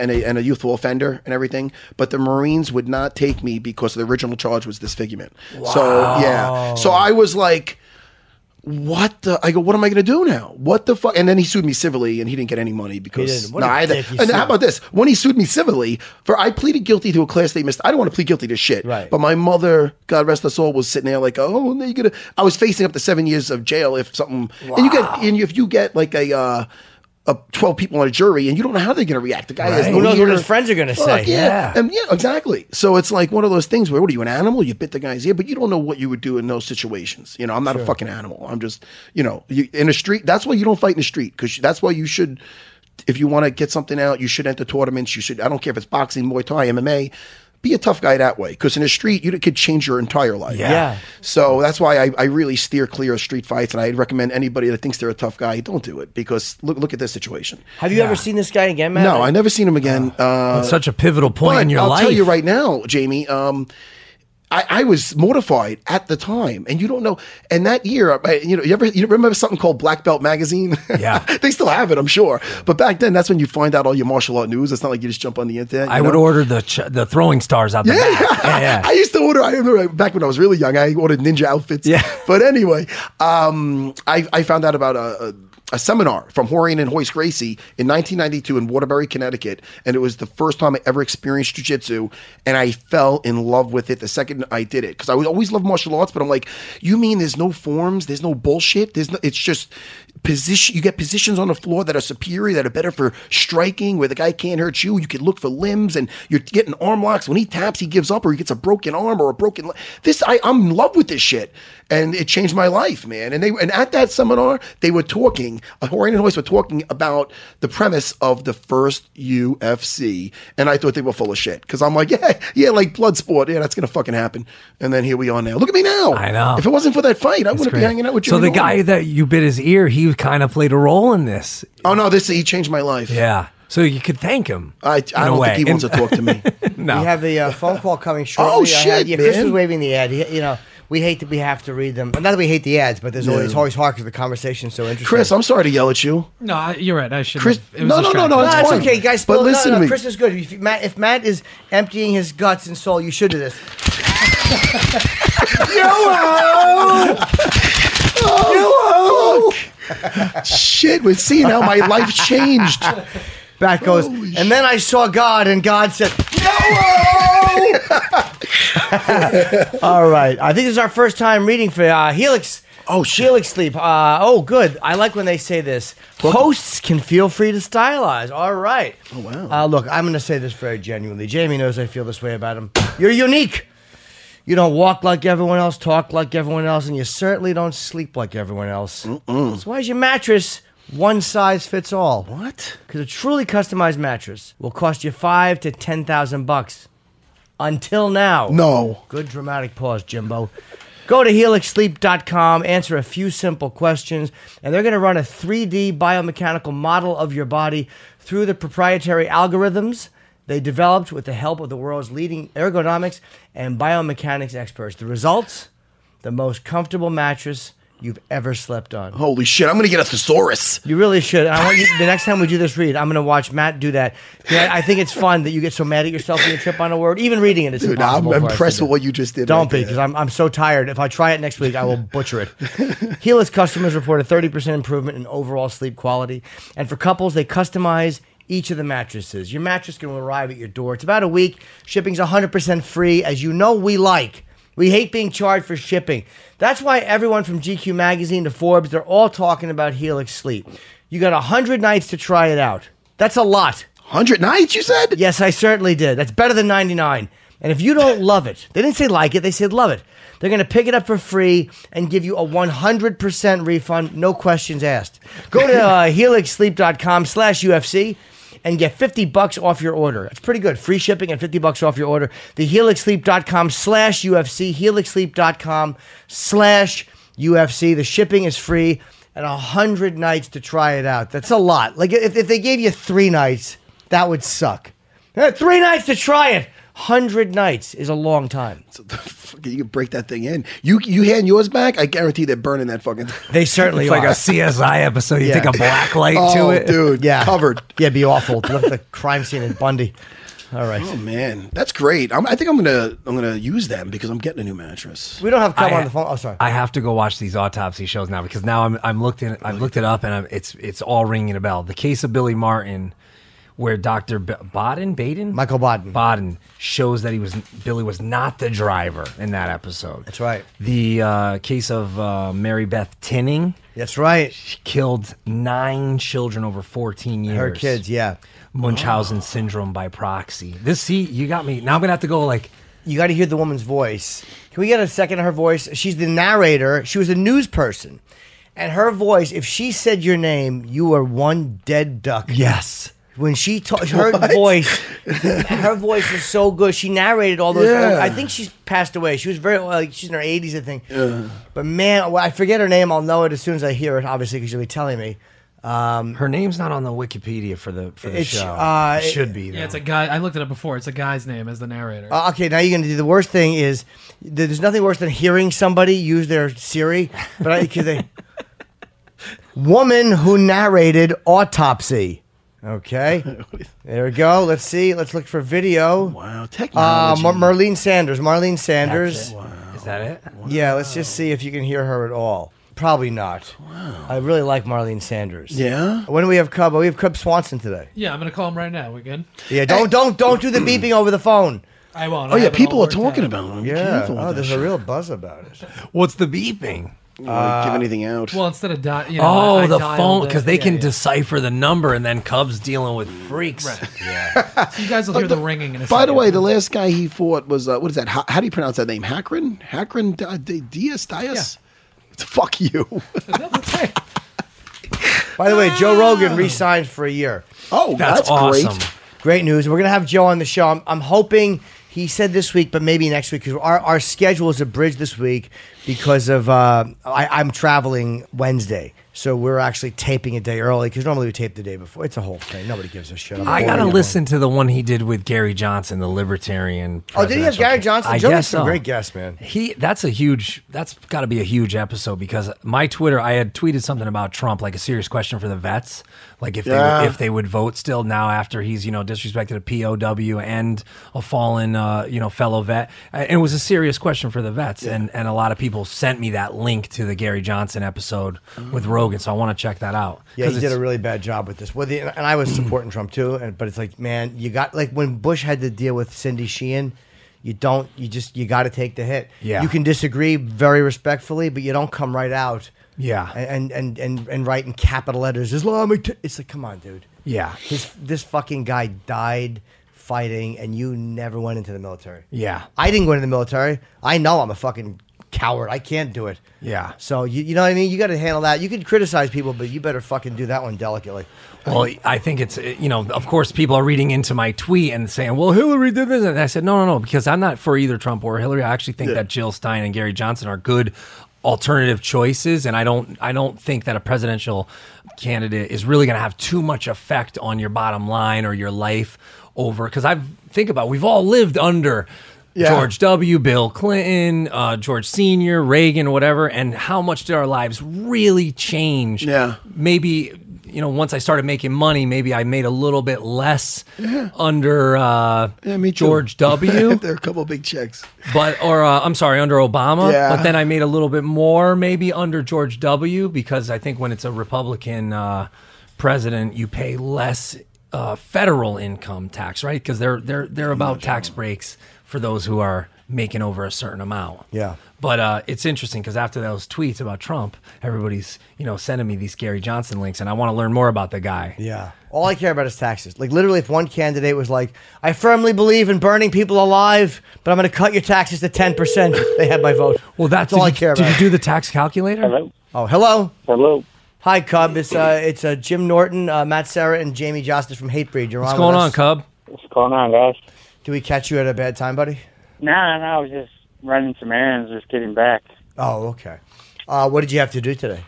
a youthful offender and everything, but the Marines would not take me because the original charge was disfigurement. Wow. So, yeah. So I was like... what am I going to do now? What the fuck? And then he sued me civilly, and he didn't get any money because... And how about this? When he sued me civilly, I pleaded guilty to a Class A misdemeanor. I don't want to plead guilty to shit. Right. But my mother, God rest her soul, was sitting there like, oh, you're gonna... I was facing up to 7 years of jail if something... Wow. And if you get like a 12 people on a jury, and you don't know how they're going to react. The guy has no Who knows what ear. his friends are going to say? Yeah. And exactly. So it's like one of those things where, what are you, an animal? You bit the guy's ear, but you don't know what you would do in those situations. You know, I'm not a fucking animal. I'm just, in a street. That's why you don't fight in the street, because that's why you should, if you want to get something out, you should enter tournaments. You should, I don't care if it's boxing, Muay Thai, MMA. Be a tough guy that way, because in the street you could change your entire life. Yeah. So that's why I really steer clear of street fights, and I recommend anybody that thinks they're a tough guy, don't do it, because look at this situation. Have you ever seen this guy again, Matt? No, I never seen him again. It's such a pivotal point in your life. I'll tell you right now, Jamie. I was mortified at the time, and you don't know. And that year, you remember something called Black Belt Magazine? Yeah, they still have it, I'm sure. But back then, that's when you find out all your martial art news. It's not like you just jump on the internet. I would order the throwing stars out the back. Yeah. I used to order. I remember back when I was really young, I ordered ninja outfits. Yeah. But anyway, I found out about a seminar from Horian and Hoist Gracie in 1992 in Waterbury, Connecticut. And it was the first time I ever experienced jiu-jitsu. And I fell in love with it the second I did it. Because I always loved martial arts, but I'm like, you mean there's no forms? There's no bullshit? It's just position. You get positions on the floor that are superior, that are better for striking, where the guy can't hurt you. You can look for limbs, and you're getting arm locks. When he taps, he gives up, or he gets a broken arm or a broken leg. I'm in love with this shit. And it changed my life, man. And at that seminar, they were talking, Horian and Hoist were talking about the premise of the first UFC. And I thought they were full of shit. Because I'm like, yeah, like blood sport. Yeah, that's going to fucking happen. And then here we are now. Look at me now. I know. If it wasn't for that fight, I wouldn't be hanging out with you. So the guy that you bit his ear, he kind of played a role in this. Oh, no, he changed my life. Yeah. So you could thank him. I don't think he wants to talk to me. No. We have a phone call coming shortly. Oh, shit, Chris man. was waving the ad. We hate that we have to read them. Not that we hate the ads, but it's always hard because the conversation's so interesting. Chris, I'm sorry to yell at you. No, you're right. I should. Chris, no, No, that's fine. okay, guys. But listen to me. Chris is good. If Matt is emptying his guts and soul, you should do this. Yo! Shit, we're seeing how my life changed. Back goes, and then I saw God, and God said, "No!" All right, I think this is our first time reading for Helix. Oh, shit. Helix Sleep. Good. I like when they say this. Hosts can feel free to stylize. All right. Oh, wow. Look, I'm going to say this very genuinely. Jamie knows I feel this way about him. You're unique. You don't walk like everyone else, talk like everyone else, and you certainly don't sleep like everyone else. That's why is your mattress one size fits all. What? Because a truly customized mattress will cost you $5,000 to $10,000. Until now. No. Good dramatic pause, Jimbo. Go to helixsleep.com, answer a few simple questions, and they're going to run a 3D biomechanical model of your body through the proprietary algorithms they developed with the help of the world's leading ergonomics and biomechanics experts. The results? The most comfortable mattress you've ever slept on. Holy shit, I'm going to get a thesaurus. You really should. And I want you, the next time we do this read, I'm going to watch Matt do that. Yeah, I think it's fun that you get so mad at yourself when you trip on a word. Even reading it is Dude, impossible. I'm impressed with what you just did. Don't be, because I'm so tired. If I try it next week, I will butcher it. Helix customers report a 30% improvement in overall sleep quality. And for couples, they customize each of the mattresses. Your mattress can arrive at your door. It's about a week. Shipping's 100% free, as you know we like. We hate being charged for shipping. That's why everyone from GQ Magazine to Forbes, they're all talking about Helix Sleep. You got 100 nights to try it out. That's a lot. 100 nights, you said? Yes, I certainly did. That's better than 99. And if you don't love it, they didn't say like it, they said love it. They're going to pick it up for free and give you a 100% refund, no questions asked. Go to helixsleep.com/UFC. and get $50 off your order. That's pretty good. Free shipping and $50 off your order. The helixsleep.com/UFC, helixsleep.com/UFC. The shipping is free and 100 nights to try it out. That's a lot. Like if they gave you 3 nights, that would suck. 3 nights to try it. 100 nights is a long time. So you can break that thing in. You hand yours back, I guarantee they're burning that fucking thing. They certainly It's are. like a CSI episode. You Yeah. take a black light to it. Dude, Yeah. covered. Yeah, it'd be awful. Look at the crime scene in Bundy. All right. Oh man, that's great. I think I'm gonna use them because I'm getting a new mattress. We don't have come on the phone. Oh, sorry. I have to go watch these autopsy shows now because now I've looked it up and it's all ringing a bell. The case of Billy Martin, where Dr. Michael Baden shows that Billy was not the driver in that episode. That's right. The case of Mary Beth Tinning. That's right. She killed 9 children over 14 years. Her kids, yeah. Munchausen syndrome by proxy. You got me. Now I'm going to have to go like... You got to hear the woman's voice. Can we get a second of her voice? She's the narrator. She was a news person. And her voice, if she said your name, you were one dead duck. Yes. When she her voice was so good. She narrated all those. Yeah. I think she's passed away. She was she's in her 80s, I think. But man, I forget her name. I'll know it as soon as I hear it, obviously, because she'll be telling me. Her name's not on the Wikipedia for the show. It should be, though. Yeah, it's a guy. I looked it up before. It's a guy's name as the narrator. Okay, now you're going to do the worst thing is there's nothing worse than hearing somebody use their Siri. But woman who narrated Autopsy. Okay, there we go. Let's see. Let's look for video. Wow, technology. Marlene Sanders. Wow. Is that it? Wow. Yeah, let's just see if you can hear her at all. Probably not. Wow. I really like Marlene Sanders. Yeah. When do we have Cub? We have Cub Swanson today. Yeah, I'm gonna call him right now. We good? Yeah. Don't do the beeping over the phone. I won't. Oh yeah, people are talking about him. Yeah. Oh, there's a real buzz about it. What's the beeping? Give anything out. Well, instead of the phone, because they can decipher the number, and then Cub's dealing with freaks. Right. Yeah. So you guys will hear the ringing in a second. By the way, the last guy he fought was what is that? How do you pronounce that name? Hakron Diaz. Yeah. Fuck you. By the way, Joe Rogan re-signed for a year. Oh, that's awesome. Great news. We're gonna have Joe on the show. I'm hoping. He said this week, but maybe next week, because our schedule is abridged this week because of I'm traveling Wednesday. So we're actually taping a day early, because normally we tape the day before. It's a whole thing. Nobody gives a shit. I got to listen to the one he did with Gary Johnson, the Libertarian. Oh, did he have Gary Johnson? I Joe guess some so. Great guest, man. That's got to be a huge episode, because my Twitter, I had tweeted something about Trump, like a serious question for the vets. Like if they would vote still now after he's, disrespected a POW and a fallen, fellow vet. And it was a serious question for the vets. Yeah. And a lot of people sent me that link to the Gary Johnson episode with Rogan. So I want to check that out. Yeah, he did a really bad job with this. And I was supporting Trump too. But it's like, man, you got, like when Bush had to deal with Cindy Sheehan, you got to take the hit. Yeah. You can disagree very respectfully, but you don't come right out. Yeah. And write in capital letters, Islamic. It's like, come on, dude. Yeah. This fucking guy died fighting, and you never went into the military. Yeah. I didn't go into the military. I know I'm a fucking coward. I can't do it. Yeah. So, you know what I mean? You got to handle that. You can criticize people, but you better fucking do that one delicately. Well, I think it's, of course, people are reading into my tweet and saying, well, Hillary did this. And I said, no, because I'm not for either Trump or Hillary. I actually think that Jill Stein and Gary Johnson are good alternative choices, and I don't think that a presidential candidate is really going to have too much effect on your bottom line or your life because we've all lived under George W., Bill Clinton, George Sr., Reagan, whatever, and how much did our lives really change? Yeah. Maybe, once I started making money, maybe I made a little bit less under George W. There are a couple of big checks. Under Obama. Yeah. But then I made a little bit more maybe under George W. because I think when it's a Republican president, you pay less federal income tax, right? Because they're about tax breaks for those who are making over a certain amount. Yeah. But it's interesting because after those tweets about Trump, everybody's sending me these Gary Johnson links, and I want to learn more about the guy. Yeah. All I care about is taxes. Like literally, if one candidate was like, "I firmly believe in burning people alive, but I'm going to cut your taxes to 10%," they had my vote. Well, that's all I care about. Did you do the tax calculator? Hello. Oh, hello. Hello. Hi, Cub. It's Jim Norton, Matt Serra, and Jamie Justice from Hatebreed. You're What's going on, Cub? What's going on, guys? Did we catch you at a bad time, buddy? No, I was just running some errands, just getting back. Oh, okay. What did you have to do today?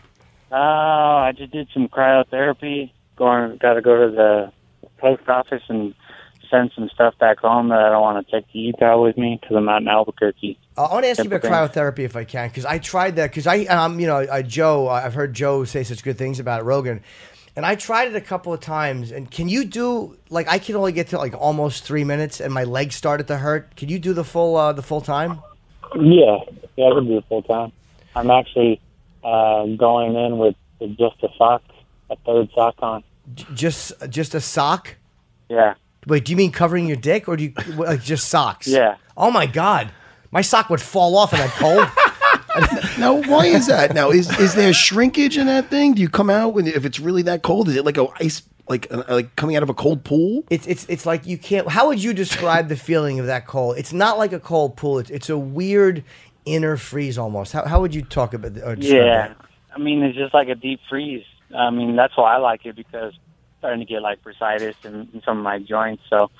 I just did some cryotherapy. Got to go to the post office and send some stuff back home that I don't want to take to Utah with me because I'm out in Albuquerque. I want to ask you about cryotherapy if I can, because I tried that. Because I've heard Joe say such good things about Rogan, and I tried it a couple of times. And can you do I can only get to almost 3 minutes, and my legs started to hurt. Can you do the full time? Yeah, I can do the full time. I'm actually going in with just a sock, a third sock on. Just a sock? Yeah. Wait, do you mean covering your dick, or do you just socks? Yeah. Oh my God, my sock would fall off in that cold. Now, why is that? Now, is there shrinkage in that thing? Do you come out if it's really that cold? Is it like a ice, like coming out of a cold pool? It's like you can't. How would you describe the feeling of that cold? It's not like a cold pool. It's a weird inner freeze almost. How would you talk about or describe that? I mean, it's just like a deep freeze. I mean, that's why I like it, because I'm starting to get like bursitis in some of my joints. So,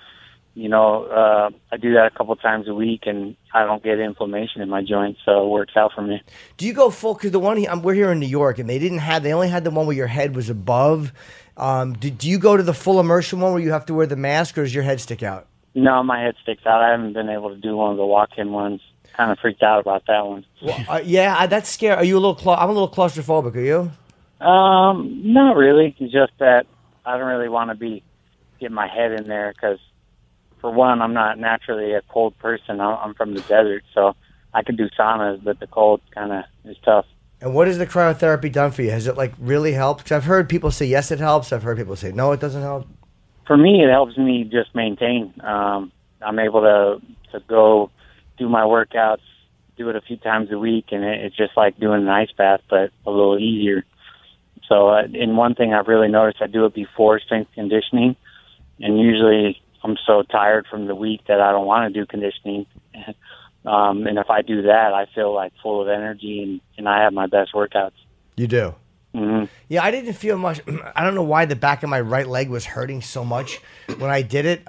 I do that a couple times a week, and I don't get inflammation in my joints, so it works out for me. Do you go full? Because the one we're here in New York, and they only had the one where your head was above. Do you go to the full immersion one where you have to wear the mask, or does your head stick out? No, my head sticks out. I haven't been able to do one of the walk-in ones. Kind of freaked out about that one. Well, that's scary. Are you a little? I'm a little claustrophobic. Are you? Not really. It's just that I don't really want to get my head in there because, for one, I'm not naturally a cold person. I'm from the desert, so I can do saunas, but the cold kind of is tough. And what has the cryotherapy done for you? Has it really helped? Because I've heard people say yes, it helps. I've heard people say no, it doesn't help. For me, it helps me just maintain. I'm able to go do my workouts, do it a few times a week, and it's just like doing an ice bath, but a little easier. So, in one thing I've really noticed, I do it before strength conditioning, and usually I'm so tired from the week that I don't want to do conditioning. And if I do that, I feel like full of energy, and I have my best workouts. You do? Mm-hmm. Yeah, I didn't feel much. I don't know why the back of my right leg was hurting so much when I did it.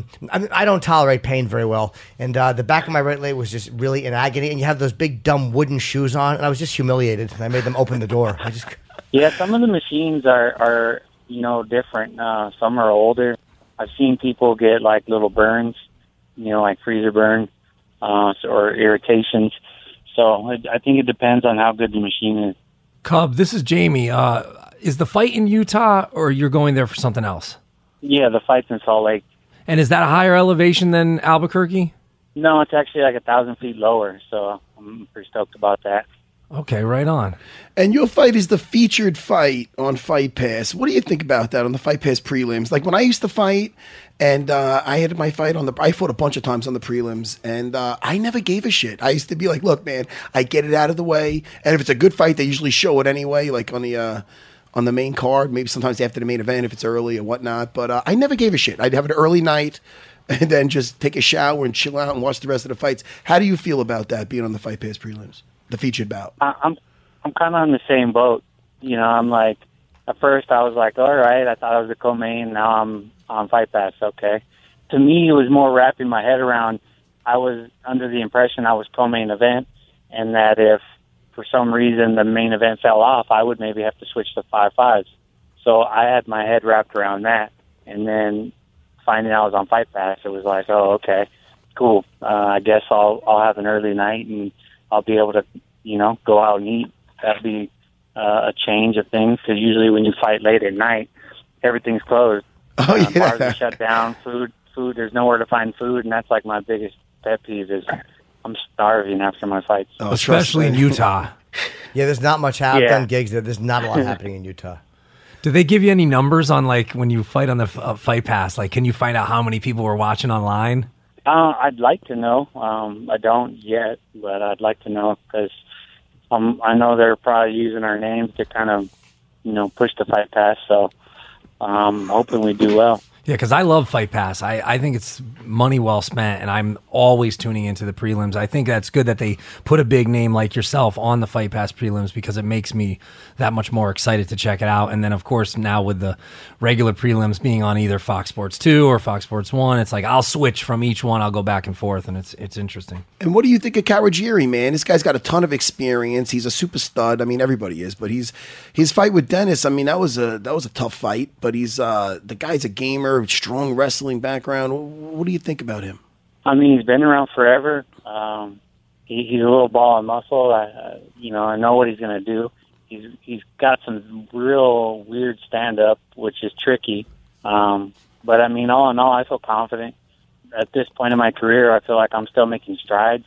I don't tolerate pain very well, and the back of my right leg was just really in agony. And you have those big dumb wooden shoes on, and I was just humiliated. And I made them open the door. Yeah, some of the machines are different. Some are older. I've seen people get like little burns, like freezer burn, or irritations. So I think it depends on how good the machine is. Cub, this is Jamie. Is the fight in Utah, or you're going there for something else? Yeah, the fight's in Salt Lake. And is that a higher elevation than Albuquerque? No, it's actually like 1,000 feet lower, so I'm pretty stoked about that. Okay, right on. And your fight is the featured fight on Fight Pass. What do you think about that on the Fight Pass prelims? Like when I used to fight, and I had my fight I fought a bunch of times on the prelims, and I never gave a shit. I used to be like, look, man, I get it out of the way, and if it's a good fight, they usually show it anyway, like on the main card, maybe sometimes after the main event if it's early or whatnot. But I never gave a shit. I'd have an early night, and then just take a shower and chill out and watch the rest of the fights. How do you feel about that, being on the Fight Pass prelims, the featured bout? I'm kind of on the same boat. I'm like, at first I was like, all right, I thought I was a co-main. Now I'm on Fight Pass. Okay. To me, it was more wrapping my head around. I was under the impression I was co-main event, and that if for some reason the main event fell off, I would maybe have to switch to 5-5s. So I had my head wrapped around that, and then finding I was on Fight Pass, it was like, oh, okay, cool. I guess I'll have an early night, and I'll be able to, go out and eat. That'd be a change of things, because usually when you fight late at night, everything's closed. Oh, yeah. Bars are shut down. Food. There's nowhere to find food, and that's like my biggest pet peeve is I'm starving after my fights. Oh, especially in Utah. Yeah, there's not much done gigs there. There's not a lot happening in Utah. Do they give you any numbers on like when you fight on the Fight Pass? Like, can you find out how many people were watching online? I'd like to know. I don't yet, but I'd like to know, because I know they're probably using our names to kind of, push the Fight Pass. So I'm hoping we do well. Yeah, because I love Fight Pass. I think it's money well spent, and I'm always tuning into the prelims. I think that's good that they put a big name like yourself on the Fight Pass prelims, because it makes me that much more excited to check it out. And then, of course, now with the regular prelims being on either Fox Sports 2 or Fox Sports 1, it's like I'll switch from each one. I'll go back and forth, and it's interesting. And what do you think of Karagieri, man? This guy's got a ton of experience. He's a super stud. I mean, everybody is, but his fight with Dennis, I mean, that was a tough fight, but he's the guy's a gamer. Strong wrestling background. What do you think about him? I mean, he's been around forever. He's a little ball and muscle. I know what he's going to do. He's got some real weird stand-up, which is tricky. But, I mean, all in all, I feel confident. At this point in my career, I feel like I'm still making strides.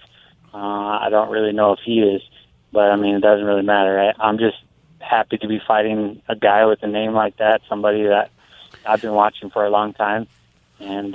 I don't really know if he is, but, I mean, it doesn't really matter. I'm just happy to be fighting a guy with a name like that, somebody that I've been watching for a long time, and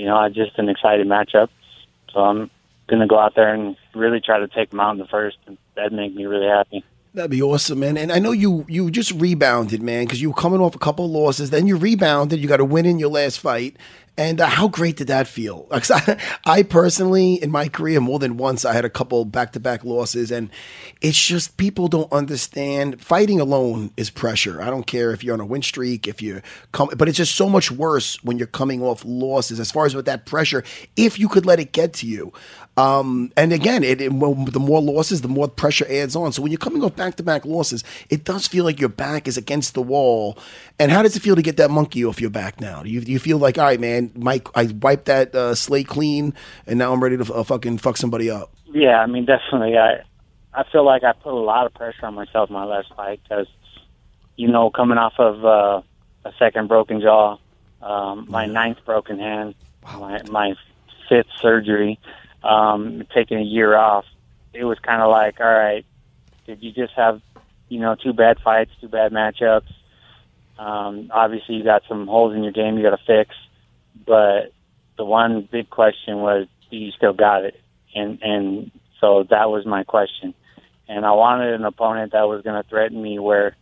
just an exciting matchup. So I'm going to go out there and really try to take him out in the first and that'd make me really happy. That'd be awesome, man. And I know you just rebounded, man, because you were coming off a couple of losses. Then you rebounded. You got a win in your last fight. And how great did that feel? Like, I personally, in my career, more than once, I had a couple back-to-back losses. And it's just people don't understand. Fighting alone is pressure. I don't care if you're on a win streak, if you're but it's just so much worse when you're coming off losses as far as with that pressure, if you could let it get to you. And again, the more losses, the more pressure adds on. So when you're coming off back-to-back losses, it does feel like your back is against the wall. And how does it feel to get that monkey off your back now? Do you feel like, all right, man, Mike, I wiped that slate clean, and now I'm ready to fucking fuck somebody up? Yeah, I mean, definitely. I feel like I put a lot of pressure on myself in my last fight because, coming off of a second broken jaw, my ninth broken hand, my fifth surgery, taking a year off, it was kind of like, all right, did you just have, 2 bad fights, 2 bad matchups? Obviously, you got some holes in your game you got to fix, but the one big question was, do you still got it? And so that was my question. And I wanted an opponent that was going to threaten me where,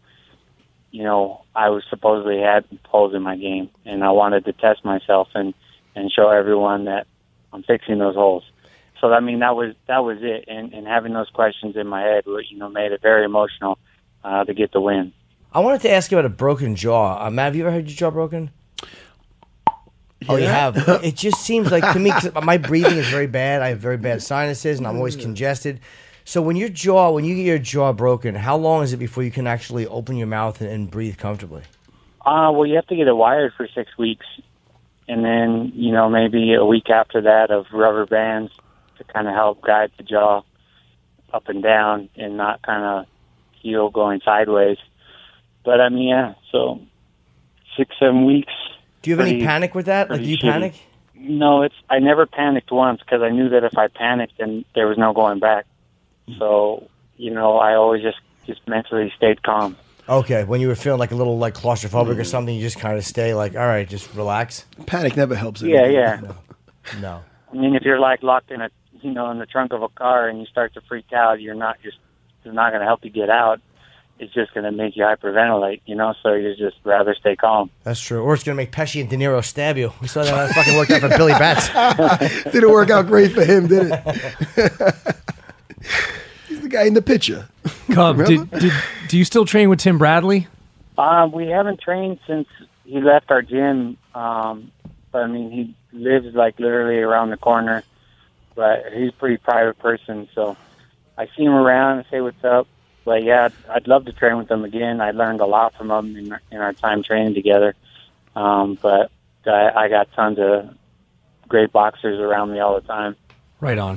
I was supposedly had holes in my game, and I wanted to test myself and show everyone that I'm fixing those holes. So, I mean, that was it. And having those questions in my head, made it very emotional to get the win. I wanted to ask you about a broken jaw. Matt, have you ever had your jaw broken? Yeah. Oh, you have? It just seems like to me, 'cause my breathing is very bad. I have very bad sinuses, and I'm always congested. So when you get your jaw broken, how long is it before you can actually open your mouth and breathe comfortably? Well, you have to get it wired for 6 weeks. And then, maybe a week after that of rubber bands to kind of help guide the jaw up and down and not kind of heal going sideways. But, I mean, yeah, so 6-7 weeks. Do you have any panic with that? Like, do you panic? No, I never panicked once because I knew that if I panicked, then there was no going back. So, I always just mentally stayed calm. Okay, when you were feeling like a little like claustrophobic or something, you just kind of stay like, all right, just relax. Panic never helps. Yeah. No. I mean, if you're like locked in in the trunk of a car and you start to freak out, it's not going to help you get out. It's just going to make you hyperventilate, so you just rather stay calm. That's true. Or it's going to make Pesci and De Niro stab you. We saw that fucking worked out for Billy Bats. Didn't work out great for him, did it? He's the guy in the picture. Cub, do you still train with Tim Bradley? We haven't trained since he left our gym. But, I mean, he lives, like, literally around the corner. But he's a pretty private person, so I see him around and say what's up. But, yeah, I'd love to train with him again. I learned a lot from him in our time training together. But I got tons of great boxers around me all the time. Right on.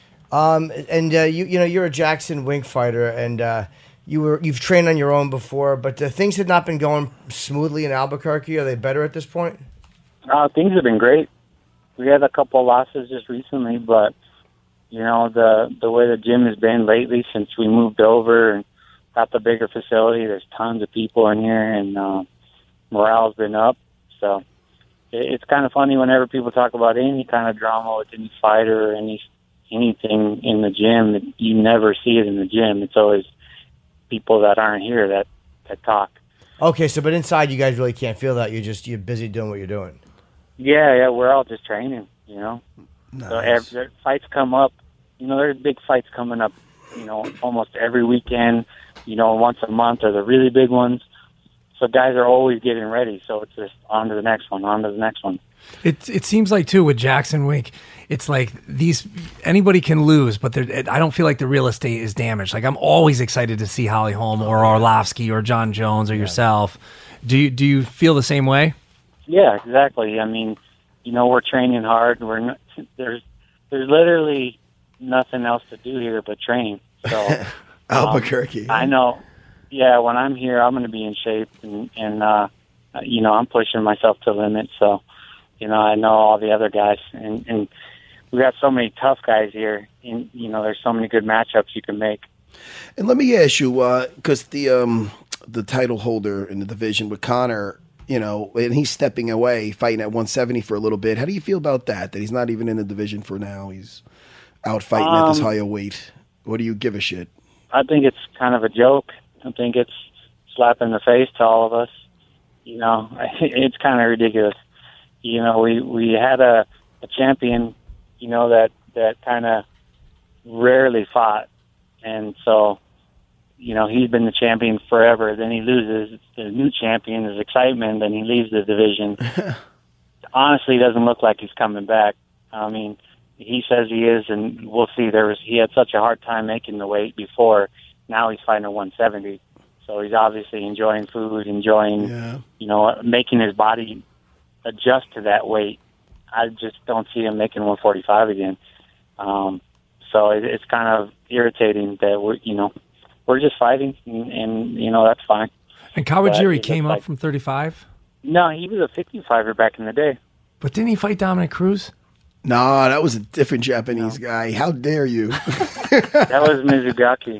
You're a Jackson Wink fighter, and you've trained on your own before, but things had not been going smoothly in Albuquerque. Are they better at this point? Things have been great. We had a couple of losses just recently, but the way the gym has been lately since we moved over and got the bigger facility, there's tons of people in here, and morale's been up. So it's kind of funny whenever people talk about any kind of drama with any fighter or anything in the gym. You never see it in the gym. It's always people that aren't here that talk. Okay, but inside you guys really can't feel that. You're busy doing what you're doing. Yeah, we're all just training, Nice. So fights come up. There's big fights coming up, almost every weekend, once a month are the really big ones. So guys are always getting ready. So it's just on to the next one. It seems like, too, with Jackson Wink, it's like anybody can lose, but I don't feel like the real estate is damaged. Like, I'm always excited to see Holly Holm or Arlovsky or John Jones or yourself. Do you feel the same way? Yeah, exactly. I mean, we're training hard. There's literally nothing else to do here but train. So Albuquerque. I know. Yeah, when I'm here, I'm going to be in shape, and I'm pushing myself to the limit. So, I know all the other guys, and we got so many tough guys here, and there's so many good matchups you can make. And let me ask you, because the title holder in the division with Conor, and he's stepping away, fighting at 170 for a little bit. How do you feel about that? That he's not even in the division for now? He's out fighting at this higher weight. What do you give a shit? I think it's kind of a joke. I think it's slap in the face to all of us. You know, it's kind of ridiculous. You know, we had a champion, you know, that kind of rarely fought. And so, you know, he's been the champion forever. Then he loses. The new champion is excitement. Then he leaves the division. Honestly, doesn't look like he's coming back. I mean, he says he is, and we'll see. He had such a hard time making the weight before. Now he's fighting at 170. So he's obviously enjoying food, you know, making his body adjust to that weight. I just don't see him making 145 again. So it's kind of irritating that we're just fighting, and you know, that's fine. And Kawajiri came up from 35? No, he was a 55er back in the day. But didn't he fight Dominic Cruz? No, that was a different Japanese guy. How dare you? That was Mizugaki.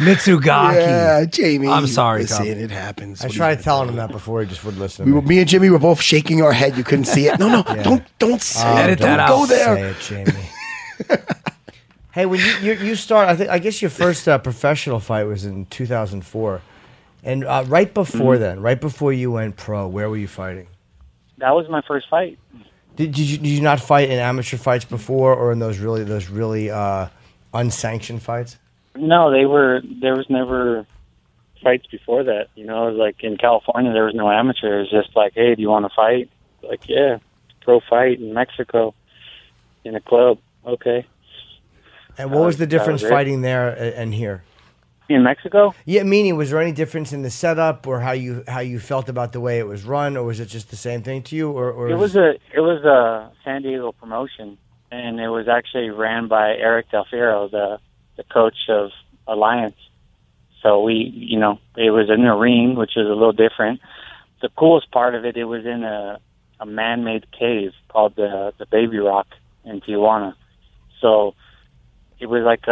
Yeah, Jamie. I'm sorry, listen, it happens. I tried telling him that before. He just wouldn't listen to me. Me and Jimmy were both shaking our head. You couldn't see it. No, don't say it. Don't go there. Say it, Jamie. Hey, when you start, I guess your first professional fight was in 2004, and right before then, right before you went pro, where were you fighting? That was my first fight. Did you not fight in amateur fights before, or in those really unsanctioned fights? No, there was never fights before that. You know, like in California, there was no amateur. It was just like, hey, do you want to fight? Like, yeah, pro fight in Mexico in a club. Okay. And what was the difference fighting there and here? In Mexico? Yeah, meaning, was there any difference in the setup or how you felt about the way it was run, or was it just the same thing to you? Or it was a San Diego promotion, and it was actually ran by Eric Del Fierro, the coach of Alliance. So it was in a ring, which is a little different. The coolest part of it was in a man-made cave called the Baby Rock in Tijuana. So it was like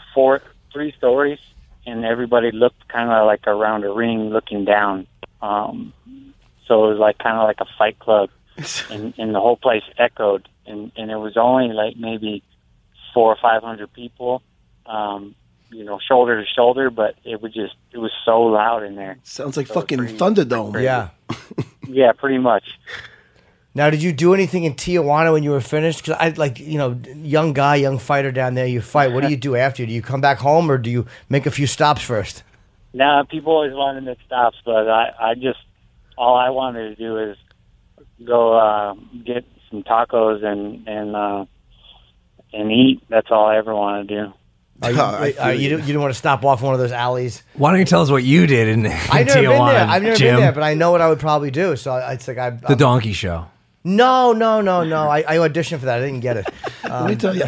3 stories, and everybody looked kind of like around a ring looking down. So it was like kind of like a fight club, and the whole place echoed. And it was only like maybe 400 or 500 people, shoulder to shoulder, but it was so loud in there. Sounds like fucking Thunderdome. Crazy. Yeah. Yeah, pretty much. Now, did you do anything in Tijuana when you were finished? Because young guy, young fighter down there, you fight. What do you do after? Do you come back home, or do you make a few stops first? No, people always want to make stops, but all I wanted to do is go get some tacos and eat. That's all I ever wanted to do. You didn't want to stop off one of those alleys? Why don't you tell us what you did in I've never Tijuana, I've never Jim? been there, but I know what I would probably do. So it's like The Donkey Show. No. I auditioned for that. I didn't get it. Let me tell you,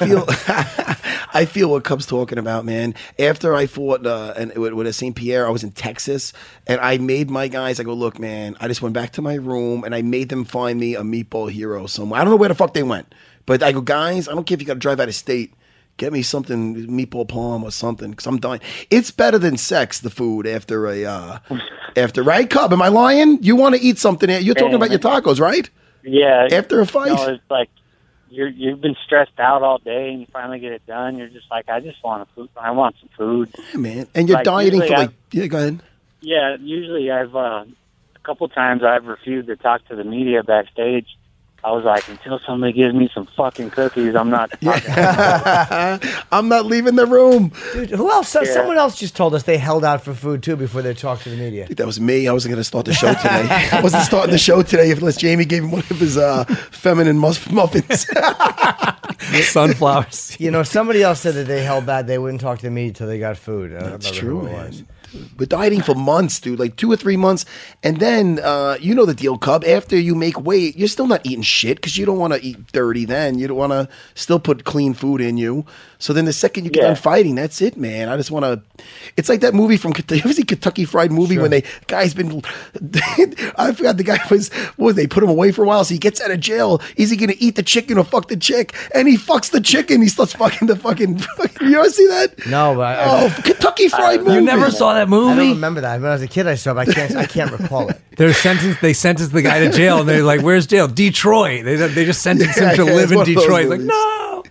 I feel what Cub's talking about, man. After I fought with St. Pierre, I was in Texas, and I made my guys, I go, look, man, I just went back to my room, and I made them find me a meatball hero somewhere. I don't know where the fuck they went, but I go, guys, I don't care if you got to drive out of state. Get me something, meatball palm or something, because I'm dying. It's better than sex, the food, after right, Cub? Am I lying? You want to eat something? You're talking about your tacos, right? Yeah. After a fight? No, it's like you've been stressed out all day, and you finally get it done. You're just like, I want some food. Yeah, man. And you're dieting for go ahead. Yeah, usually a couple times I've refused to talk to the media backstage. I was like, until somebody gives me some fucking cookies, I'm not talking. I'm not leaving the room. Dude, who else? Yeah. Someone else just told us they held out for food, too, before they talked to the media. Dude, that was me. I wasn't going to start the show today. I wasn't starting the show today unless Jamie gave him one of his feminine muffins. Sunflowers. Somebody else said that they held back. They wouldn't talk to the media until they got food. That's true, man. We're dieting for months, dude, like 2 or 3 months. And then, you know the deal, Cub. After you make weight, you're still not eating shit because you don't want to eat dirty then. You don't want to still put clean food in you. So then the second you get done fighting, that's it, man. I just want to. It's like that movie from you ever see Kentucky Fried Movie when guy's been. I forgot the guy they put him away for a while, so he gets out of jail. Is he going to eat the chicken or fuck the chick? And he fucks the chicken. He starts fucking the fucking. You ever see that? No, but Kentucky Fried Movie. You never saw that movie? I don't remember that. When I was a kid, I saw it, but I can't recall it. They sentenced the guy to jail, and they're like, "Where's jail? Detroit." They just sentenced him to live in Detroit. Like, no.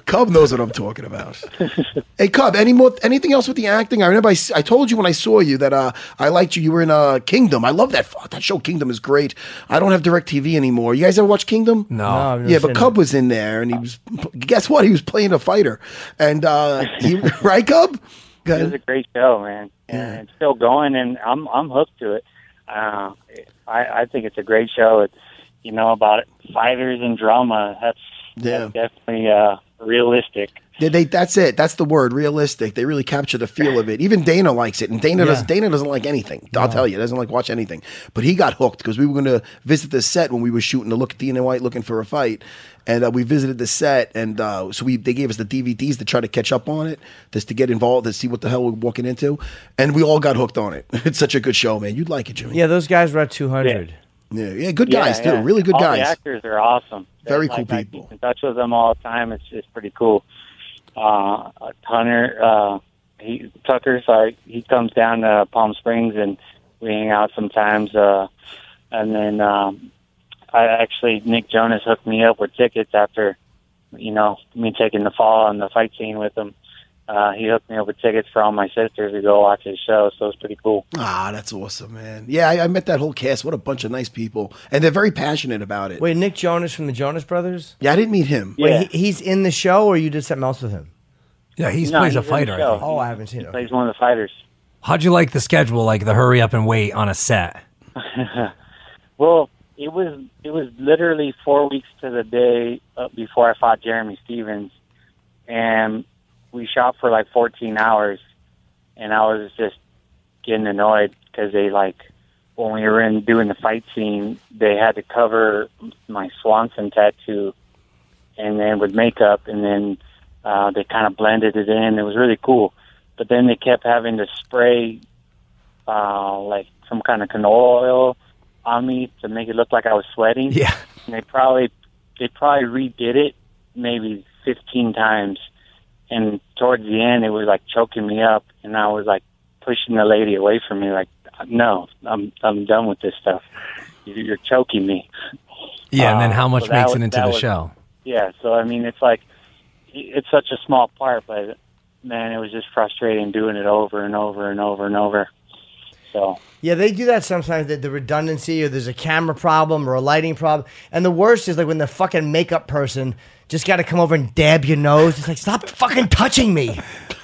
Cub knows what I'm talking about. Hey, Cub, anything else with the acting? I remember I told you when I saw you that I liked you. You were in Kingdom. I love that show. Kingdom is great. I don't have DirecTV anymore. You guys ever watch Kingdom? No. Yeah, but Cub was in there, and he was. Guess what? He was playing a fighter, and right, Cub. It was a great show, man, and it's still going, and I'm hooked to it. I think it's a great show. It's about fighters and drama. That's definitely realistic. That's it. That's the word, realistic. They really capture the feel of it. Even Dana likes it, and Dana doesn't like anything. I'll tell you, doesn't like watch anything. But he got hooked because we were going to visit the set when we were shooting to look at Dana White looking for a fight, and we visited the set, and so they gave us the DVDs to try to catch up on it, just to get involved, to see what the hell we're walking into, and we all got hooked on it. It's such a good show, man. You'd like it, Jimmy. Yeah, those guys were at 200. Yeah, good guys too. Really good guys. The actors are awesome. Very cool people. I keep in touch with them all the time. It's pretty cool. Tucker, he comes down to Palm Springs and we hang out sometimes. And then Nick Jonas hooked me up with tickets after, me taking the fall on the fight scene with him. He hooked me up with tickets for all my sisters to go watch his show, so it's pretty cool. Ah, that's awesome, man. Yeah, I met that whole cast. What a bunch of nice people. And they're very passionate about it. Wait, Nick Jonas from the Jonas Brothers? Yeah, I didn't meet him. Yeah. Wait, he's in the show, or you did something else with him? Yeah, he's plays a fighter, I think. Oh, I haven't seen it. He plays one of the fighters. How'd you like the schedule, like the hurry up and wait on a set? Well, it was literally 4 weeks to the day before I fought Jeremy Stevens, and we shot for like 14 hours, and I was just getting annoyed because when we were doing the fight scene, they had to cover my Swanson tattoo, and then with makeup, and then they kind of blended it in. It was really cool, but then they kept having to spray like some kind of canola oil on me to make it look like I was sweating. Yeah, and they probably redid it maybe 15 times. And towards the end, it was like choking me up, and I was like pushing the lady away from me, like, "No, I'm done with this stuff. You're choking me." Yeah, and then how much makes it into the show? Yeah, so I mean, it's like it's such a small part, but man, it was just frustrating doing it over and over and over and over. So. Yeah, they do that sometimes, the redundancy, or there's a camera problem or a lighting problem. And the worst is like when the fucking makeup person just got to come over and dab your nose. It's like, stop fucking touching me.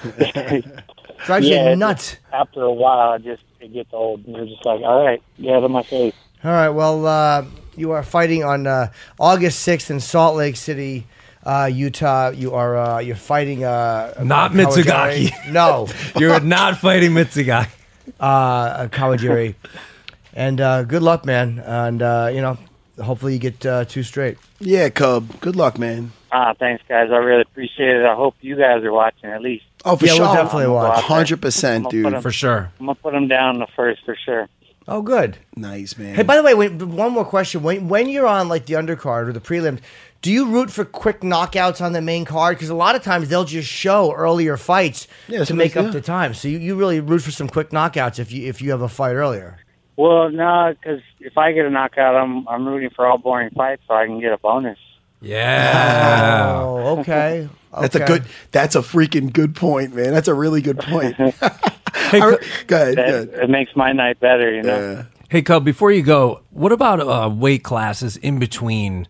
Drives you nuts. After a while, it gets old. And you're just like, all right, get out of my face. All right, well, you are fighting on August 6th in Salt Lake City, Utah. You're fighting... not Mitsugaki. No. You're not fighting Mitsugaki. Kawajiri. And good luck, man. And, hopefully you get 2 straight. Yeah, Cub. Good luck, man. Thanks, guys. I really appreciate it. I hope you guys are watching at least. Oh, for sure. We'll definitely watch. 100%, dude. For sure. I'm going to put them down the first for sure. Oh, good. Nice, man. Hey, by the way, one more question. When you're on like the undercard or the prelims, do you root for quick knockouts on the main card? Because a lot of times they'll just show earlier fights to make up the time. So you really root for some quick knockouts if you have a fight earlier. Well, no, because if I get a knockout, I'm rooting for all boring fights so I can get a bonus. Yeah. Oh, okay. That's a freaking good point, man. That's a really good point. Hey, go ahead. It makes my night better, you know. Hey, Cub, before you go, what about weight classes in between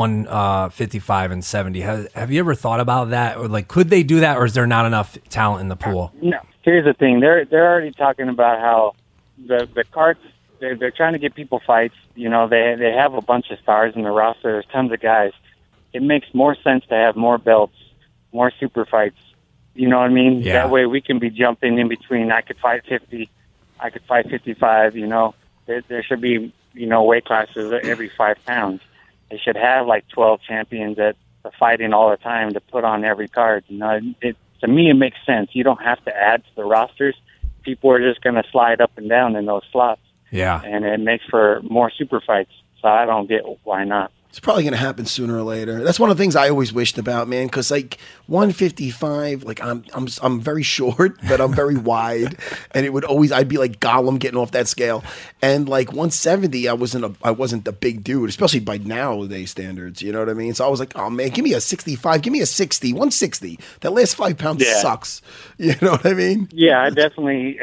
155 and 70? Have you ever thought about that? Or like, could they do that, or is there not enough talent in the pool? No. Here's the thing. They're already talking about how the cards, they're trying to get people fights. You know, they have a bunch of stars in the roster. There's tons of guys. It makes more sense to have more belts, more super fights. You know what I mean? Yeah. That way we can be jumping in between. I could fight 50. I could fight 55, you know. There should be, weight classes every 5 pounds. They should have like 12 champions that are fighting all the time to put on every card. You know, to me, it makes sense. You don't have to add to the rosters. People are just going to slide up and down in those slots. Yeah. And it makes for more super fights. So I don't get why not. It's probably going to happen sooner or later. That's one of the things I always wished about, man. Because like 155, like I'm very short, but I'm very wide, and I'd be like Gollum getting off that scale. And like 170, I wasn't a big dude, especially by nowadays standards. You know what I mean? So I was like, oh man, give me a 65, give me a 60, 160. That last 5 pounds sucks. You know what I mean? Yeah, I definitely.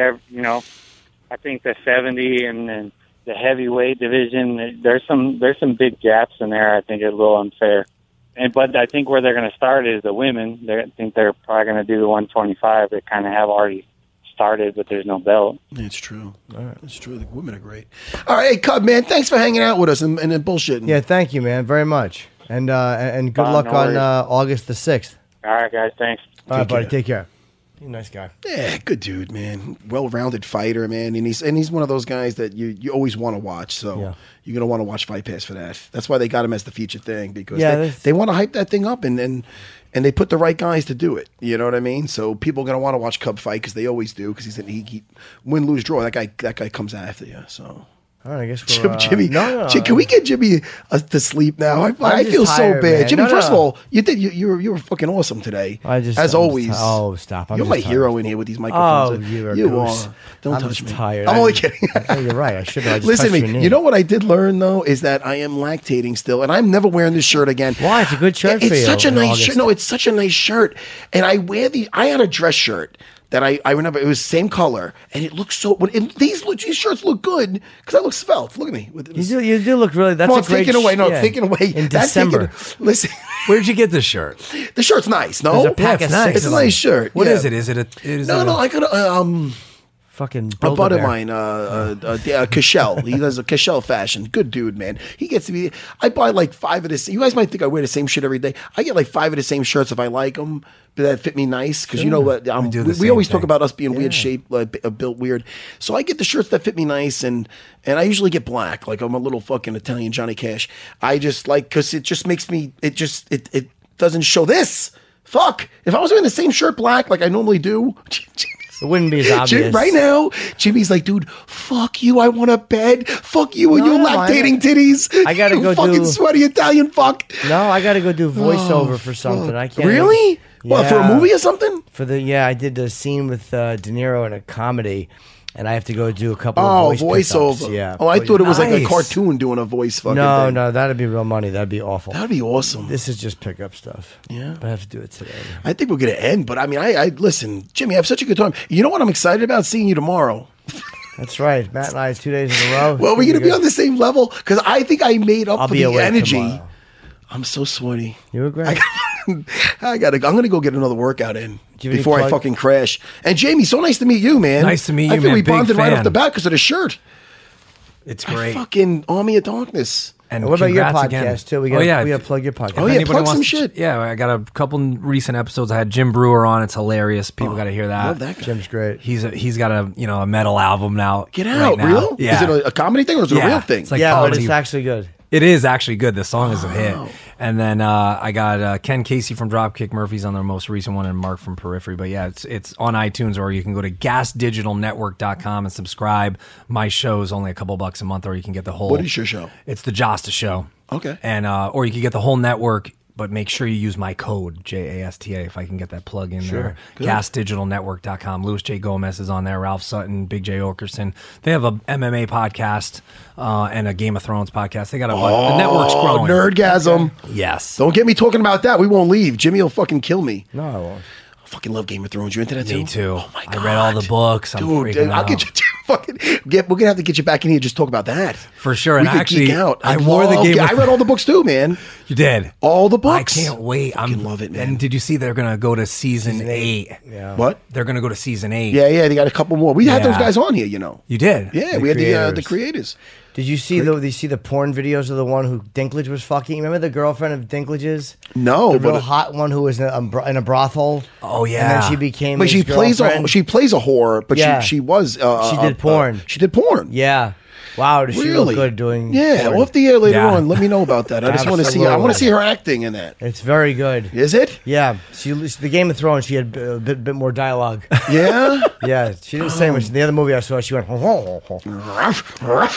I think the 70 and the heavyweight division, there's some big gaps in there. I think it's a little unfair, but I think where they're going to start is the women. I think they're probably going to do the 125. They kind of have already started, but there's no belt. It's true. All right, it's true. The women are great. All right, hey, Cub, man, thanks for hanging out with us and bullshitting. Yeah, thank you, man, very much, and good luck on August the 6th. All right, guys, thanks. All right, buddy, take care. He's a nice guy. Yeah, good dude, man. Well-rounded fighter, man. And he's one of those guys that you always want to watch. So you're gonna want to watch Fight Pass for that. That's why they got him as the featured thing, because they want to hype that thing up and they put the right guys to do it. You know what I mean? So people are gonna want to watch Cub fight because they always do, because he win, lose, draw. That guy comes after you. So. All right, I guess we're... Jimmy, can we get Jimmy to sleep now? I feel tired, so bad. man. Jimmy, first of all, you were fucking awesome today. As always. Stop. You're my hero in here with these microphones. Oh, you are. Don't touch me. Tired. I'm only kidding. You're right. I should have. Listen to me. You know what I did learn, though, is that I am lactating still, and I'm never wearing this shirt again. Why? It's a good shirt for you. It's such a nice shirt. No, it's such a nice shirt. And I had a dress shirt that I remember, it was same color, and it looks so. These shirts look good because I look svelte. Look at me. You do look really. That's a great. Taken away. No, taken away in December. Listen, where'd you get this shirt? The shirt's nice. No, it's a nice shirt. What is it? Is it No. I got fucking a buddy of mine, Cashel. He does a Cashel fashion. Good dude, man. He gets to be. I buy like 5 of this. You guys might think I wear the same shit every day. I get like 5 of the same shirts if I like them, but that fit me nice, because you know what? We always talk about us being weird shape, built weird. So I get the shirts that fit me nice, and I usually get black. Like I'm a little fucking Italian Johnny Cash. I just like, because it just makes me. It doesn't show this. Fuck. If I was wearing the same shirt black like I normally do. It wouldn't be as obvious. Right now, Jimmy's like, dude, fuck you. I want a bed. Fuck you and your lactating titties. I gotta go fucking sweaty Italian fuck. No, I gotta go do voiceover for something. I can't. Really? What, for a movie or something? I did a scene with De Niro in a comedy. And I have to go do a couple of voiceover. Pickups. Yeah. Oh, I thought it was like a cartoon doing a voice fucking thing. No, that'd be real money. That'd be awful. That'd be awesome. This is just pickup stuff. Yeah. But I have to do it today. I think we're going to end, but I mean, I listen, Jimmy, I have such a good time. You know what I'm excited about? Seeing you tomorrow. That's right. Matt and I 2 days in a row. Well, we're going to be on the same level, because I think I made up for the energy. Tomorrow. I'm so sweaty. You were great. I'm going to go get another workout in before I fucking crash. And Jamie, so nice to meet you, man. Nice to meet you, I feel man. we bonded right fan. off the bat because of the shirt. It's great. Fucking Army of Darkness. And what about your podcast, again. too? We got to plug your podcast. Oh, yeah, plug some shit. Yeah, I got a couple recent episodes. I had Jim Brewer on. It's hilarious. People got to hear that. Love that guy. Jim's great. He's got a metal album now. Get out, right real? Yeah. Is it a comedy thing or is it a real thing? It's like but it's actually good. It is actually good. The song is a hit. And then I got Ken Casey from Dropkick Murphys on their most recent one, and Mark from Periphery. But yeah, it's on iTunes, or you can go to gasdigitalnetwork.com and subscribe. My show is only a couple bucks a month, or you can get the whole. What is your show? It's the Josta Show. Okay. And or you can get the whole network, but make sure you use my code, JASTA, if I can get that plug in there. GasDigitalNetwork.com. Louis J. Gomez is on there. Ralph Sutton, Big J. Okerson. They have a MMA podcast and a Game of Thrones podcast. They got the network's growing. Nerdgasm. Yes. Don't get me talking about that. We won't leave. Jimmy will fucking kill me. No, I won't. I fucking love Game of Thrones. You into that too? Me too. Oh my God. I read all the books. Dude, I'll get you we're gonna have to get you back in here and just talk about that. For sure. We And could actually, geek out. I wore the Game of I read all the books too, man. You did? All the books. I can't wait. I love it, man. And did you see they're going to go to season 8? Yeah. What? They're going to go to season 8. Yeah, they got a couple more. We had those guys on here, you know. You did? Yeah, we had the creators. Did you see the porn videos of the one who Dinklage was fucking? Remember the girlfriend of Dinklage's? No, the real hot one who was in a brothel. Oh yeah, and then she became. But she plays a whore, but she was she did porn. She did porn. Yeah. Wow, does she look good doing? Yeah, porn? off the air later on. Let me know about that. I just want to see. I want to see her acting in that. It's very good. Is it? Yeah. The Game of Thrones. She had a bit more dialogue. Yeah. Yeah. She didn't say much. In the other movie I saw, she went.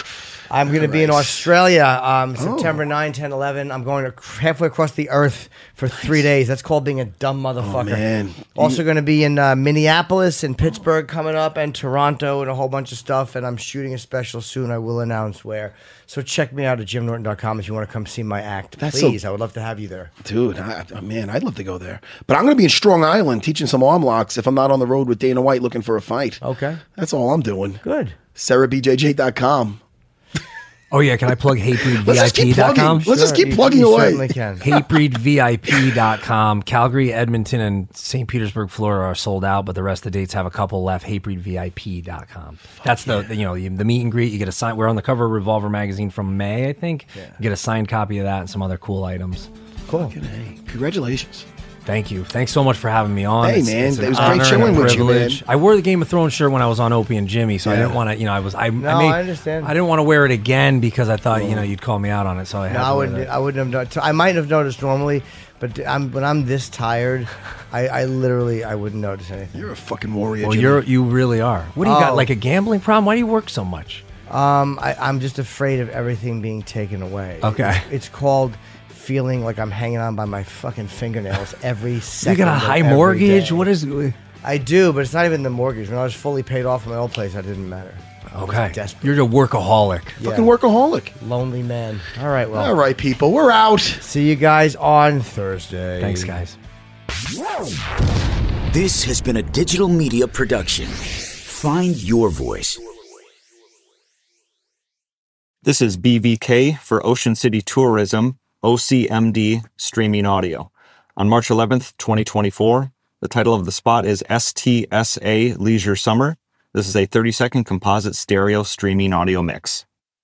I'm going to be in Australia September 9, 10, 11. I'm going halfway across the earth for 3 days. That's called being a dumb motherfucker. Oh, man. Also going to be in Minneapolis and Pittsburgh coming up and Toronto and a whole bunch of stuff. And I'm shooting a special soon. I will announce where. So check me out at jimnorton.com if you want to come see my act. Please, I would love to have you there. Dude, man, I'd love to go there. But I'm going to be in Strong Island teaching some arm locks if I'm not on the road with Dana White looking for a fight. Okay. That's all I'm doing. Good. SarahBJJ.com. Oh, yeah. Can I plug HateBreedVIP.com? Let's just keep plugging away. Certainly can. HateBreedVIP.com. Calgary, Edmonton, and St. Petersburg, Florida are sold out, but the rest of the dates have a couple left. HateBreedVIP.com. That's the meet and greet. You get a sign. We're on the cover of Revolver magazine from May, I think. Yeah. You get a signed copy of that and some other cool items. Cool. Congratulations. Thank you. Thanks so much for having me on. Hey, man. It was great chilling with you, man. I wore the Game of Thrones shirt when I was on Opie and Jimmy, so I didn't want to, I understand. I didn't want to wear it again because I thought, you'd call me out on it, so I had to wear that. I wouldn't have done. I might have noticed normally, but when I'm this tired, I literally wouldn't notice anything. You're a fucking warrior. Well, you really are. What do you got? Like a gambling problem? Why do you work so much? I'm just afraid of everything being taken away. Okay. It's called feeling like I'm hanging on by my fucking fingernails every second. You got a high mortgage? What is it? I do, but it's not even the mortgage. When I was fully paid off from my old place, that didn't matter. Okay. You're a workaholic. Yeah. Fucking workaholic. Lonely man. All right, well. All right, people. We're out. See you guys on Thursday. Thanks, guys. This has been a digital media production. Find your voice. This is BVK for Ocean City Tourism, OCMD Streaming Audio. On March 11th, 2024, the title of the spot is STSA Leisure Summer. This is a 30-second composite stereo streaming audio mix.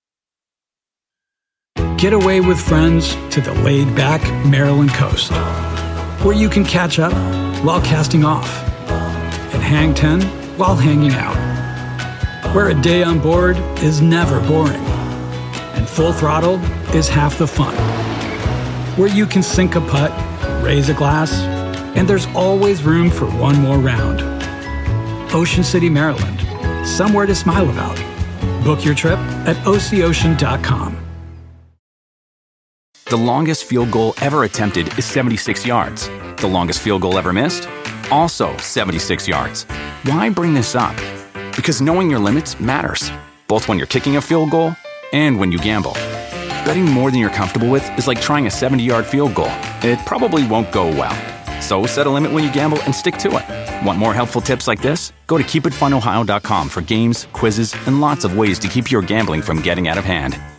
Get away with friends to the laid-back Maryland coast, where you can catch up while casting off and hang 10 while hanging out, where a day on board is never boring and full throttle is half the fun, where you can sink a putt, raise a glass, and there's always room for one more round. Ocean City, Maryland, somewhere to smile about. Book your trip at OCOcean.com. The longest field goal ever attempted is 76 yards. The longest field goal ever missed? Also 76 yards. Why bring this up? Because knowing your limits matters, both when you're kicking a field goal and when you gamble. Betting more than you're comfortable with is like trying a 70-yard field goal. It probably won't go well. So set a limit when you gamble and stick to it. Want more helpful tips like this? Go to keepitfunohio.com for games, quizzes, and lots of ways to keep your gambling from getting out of hand.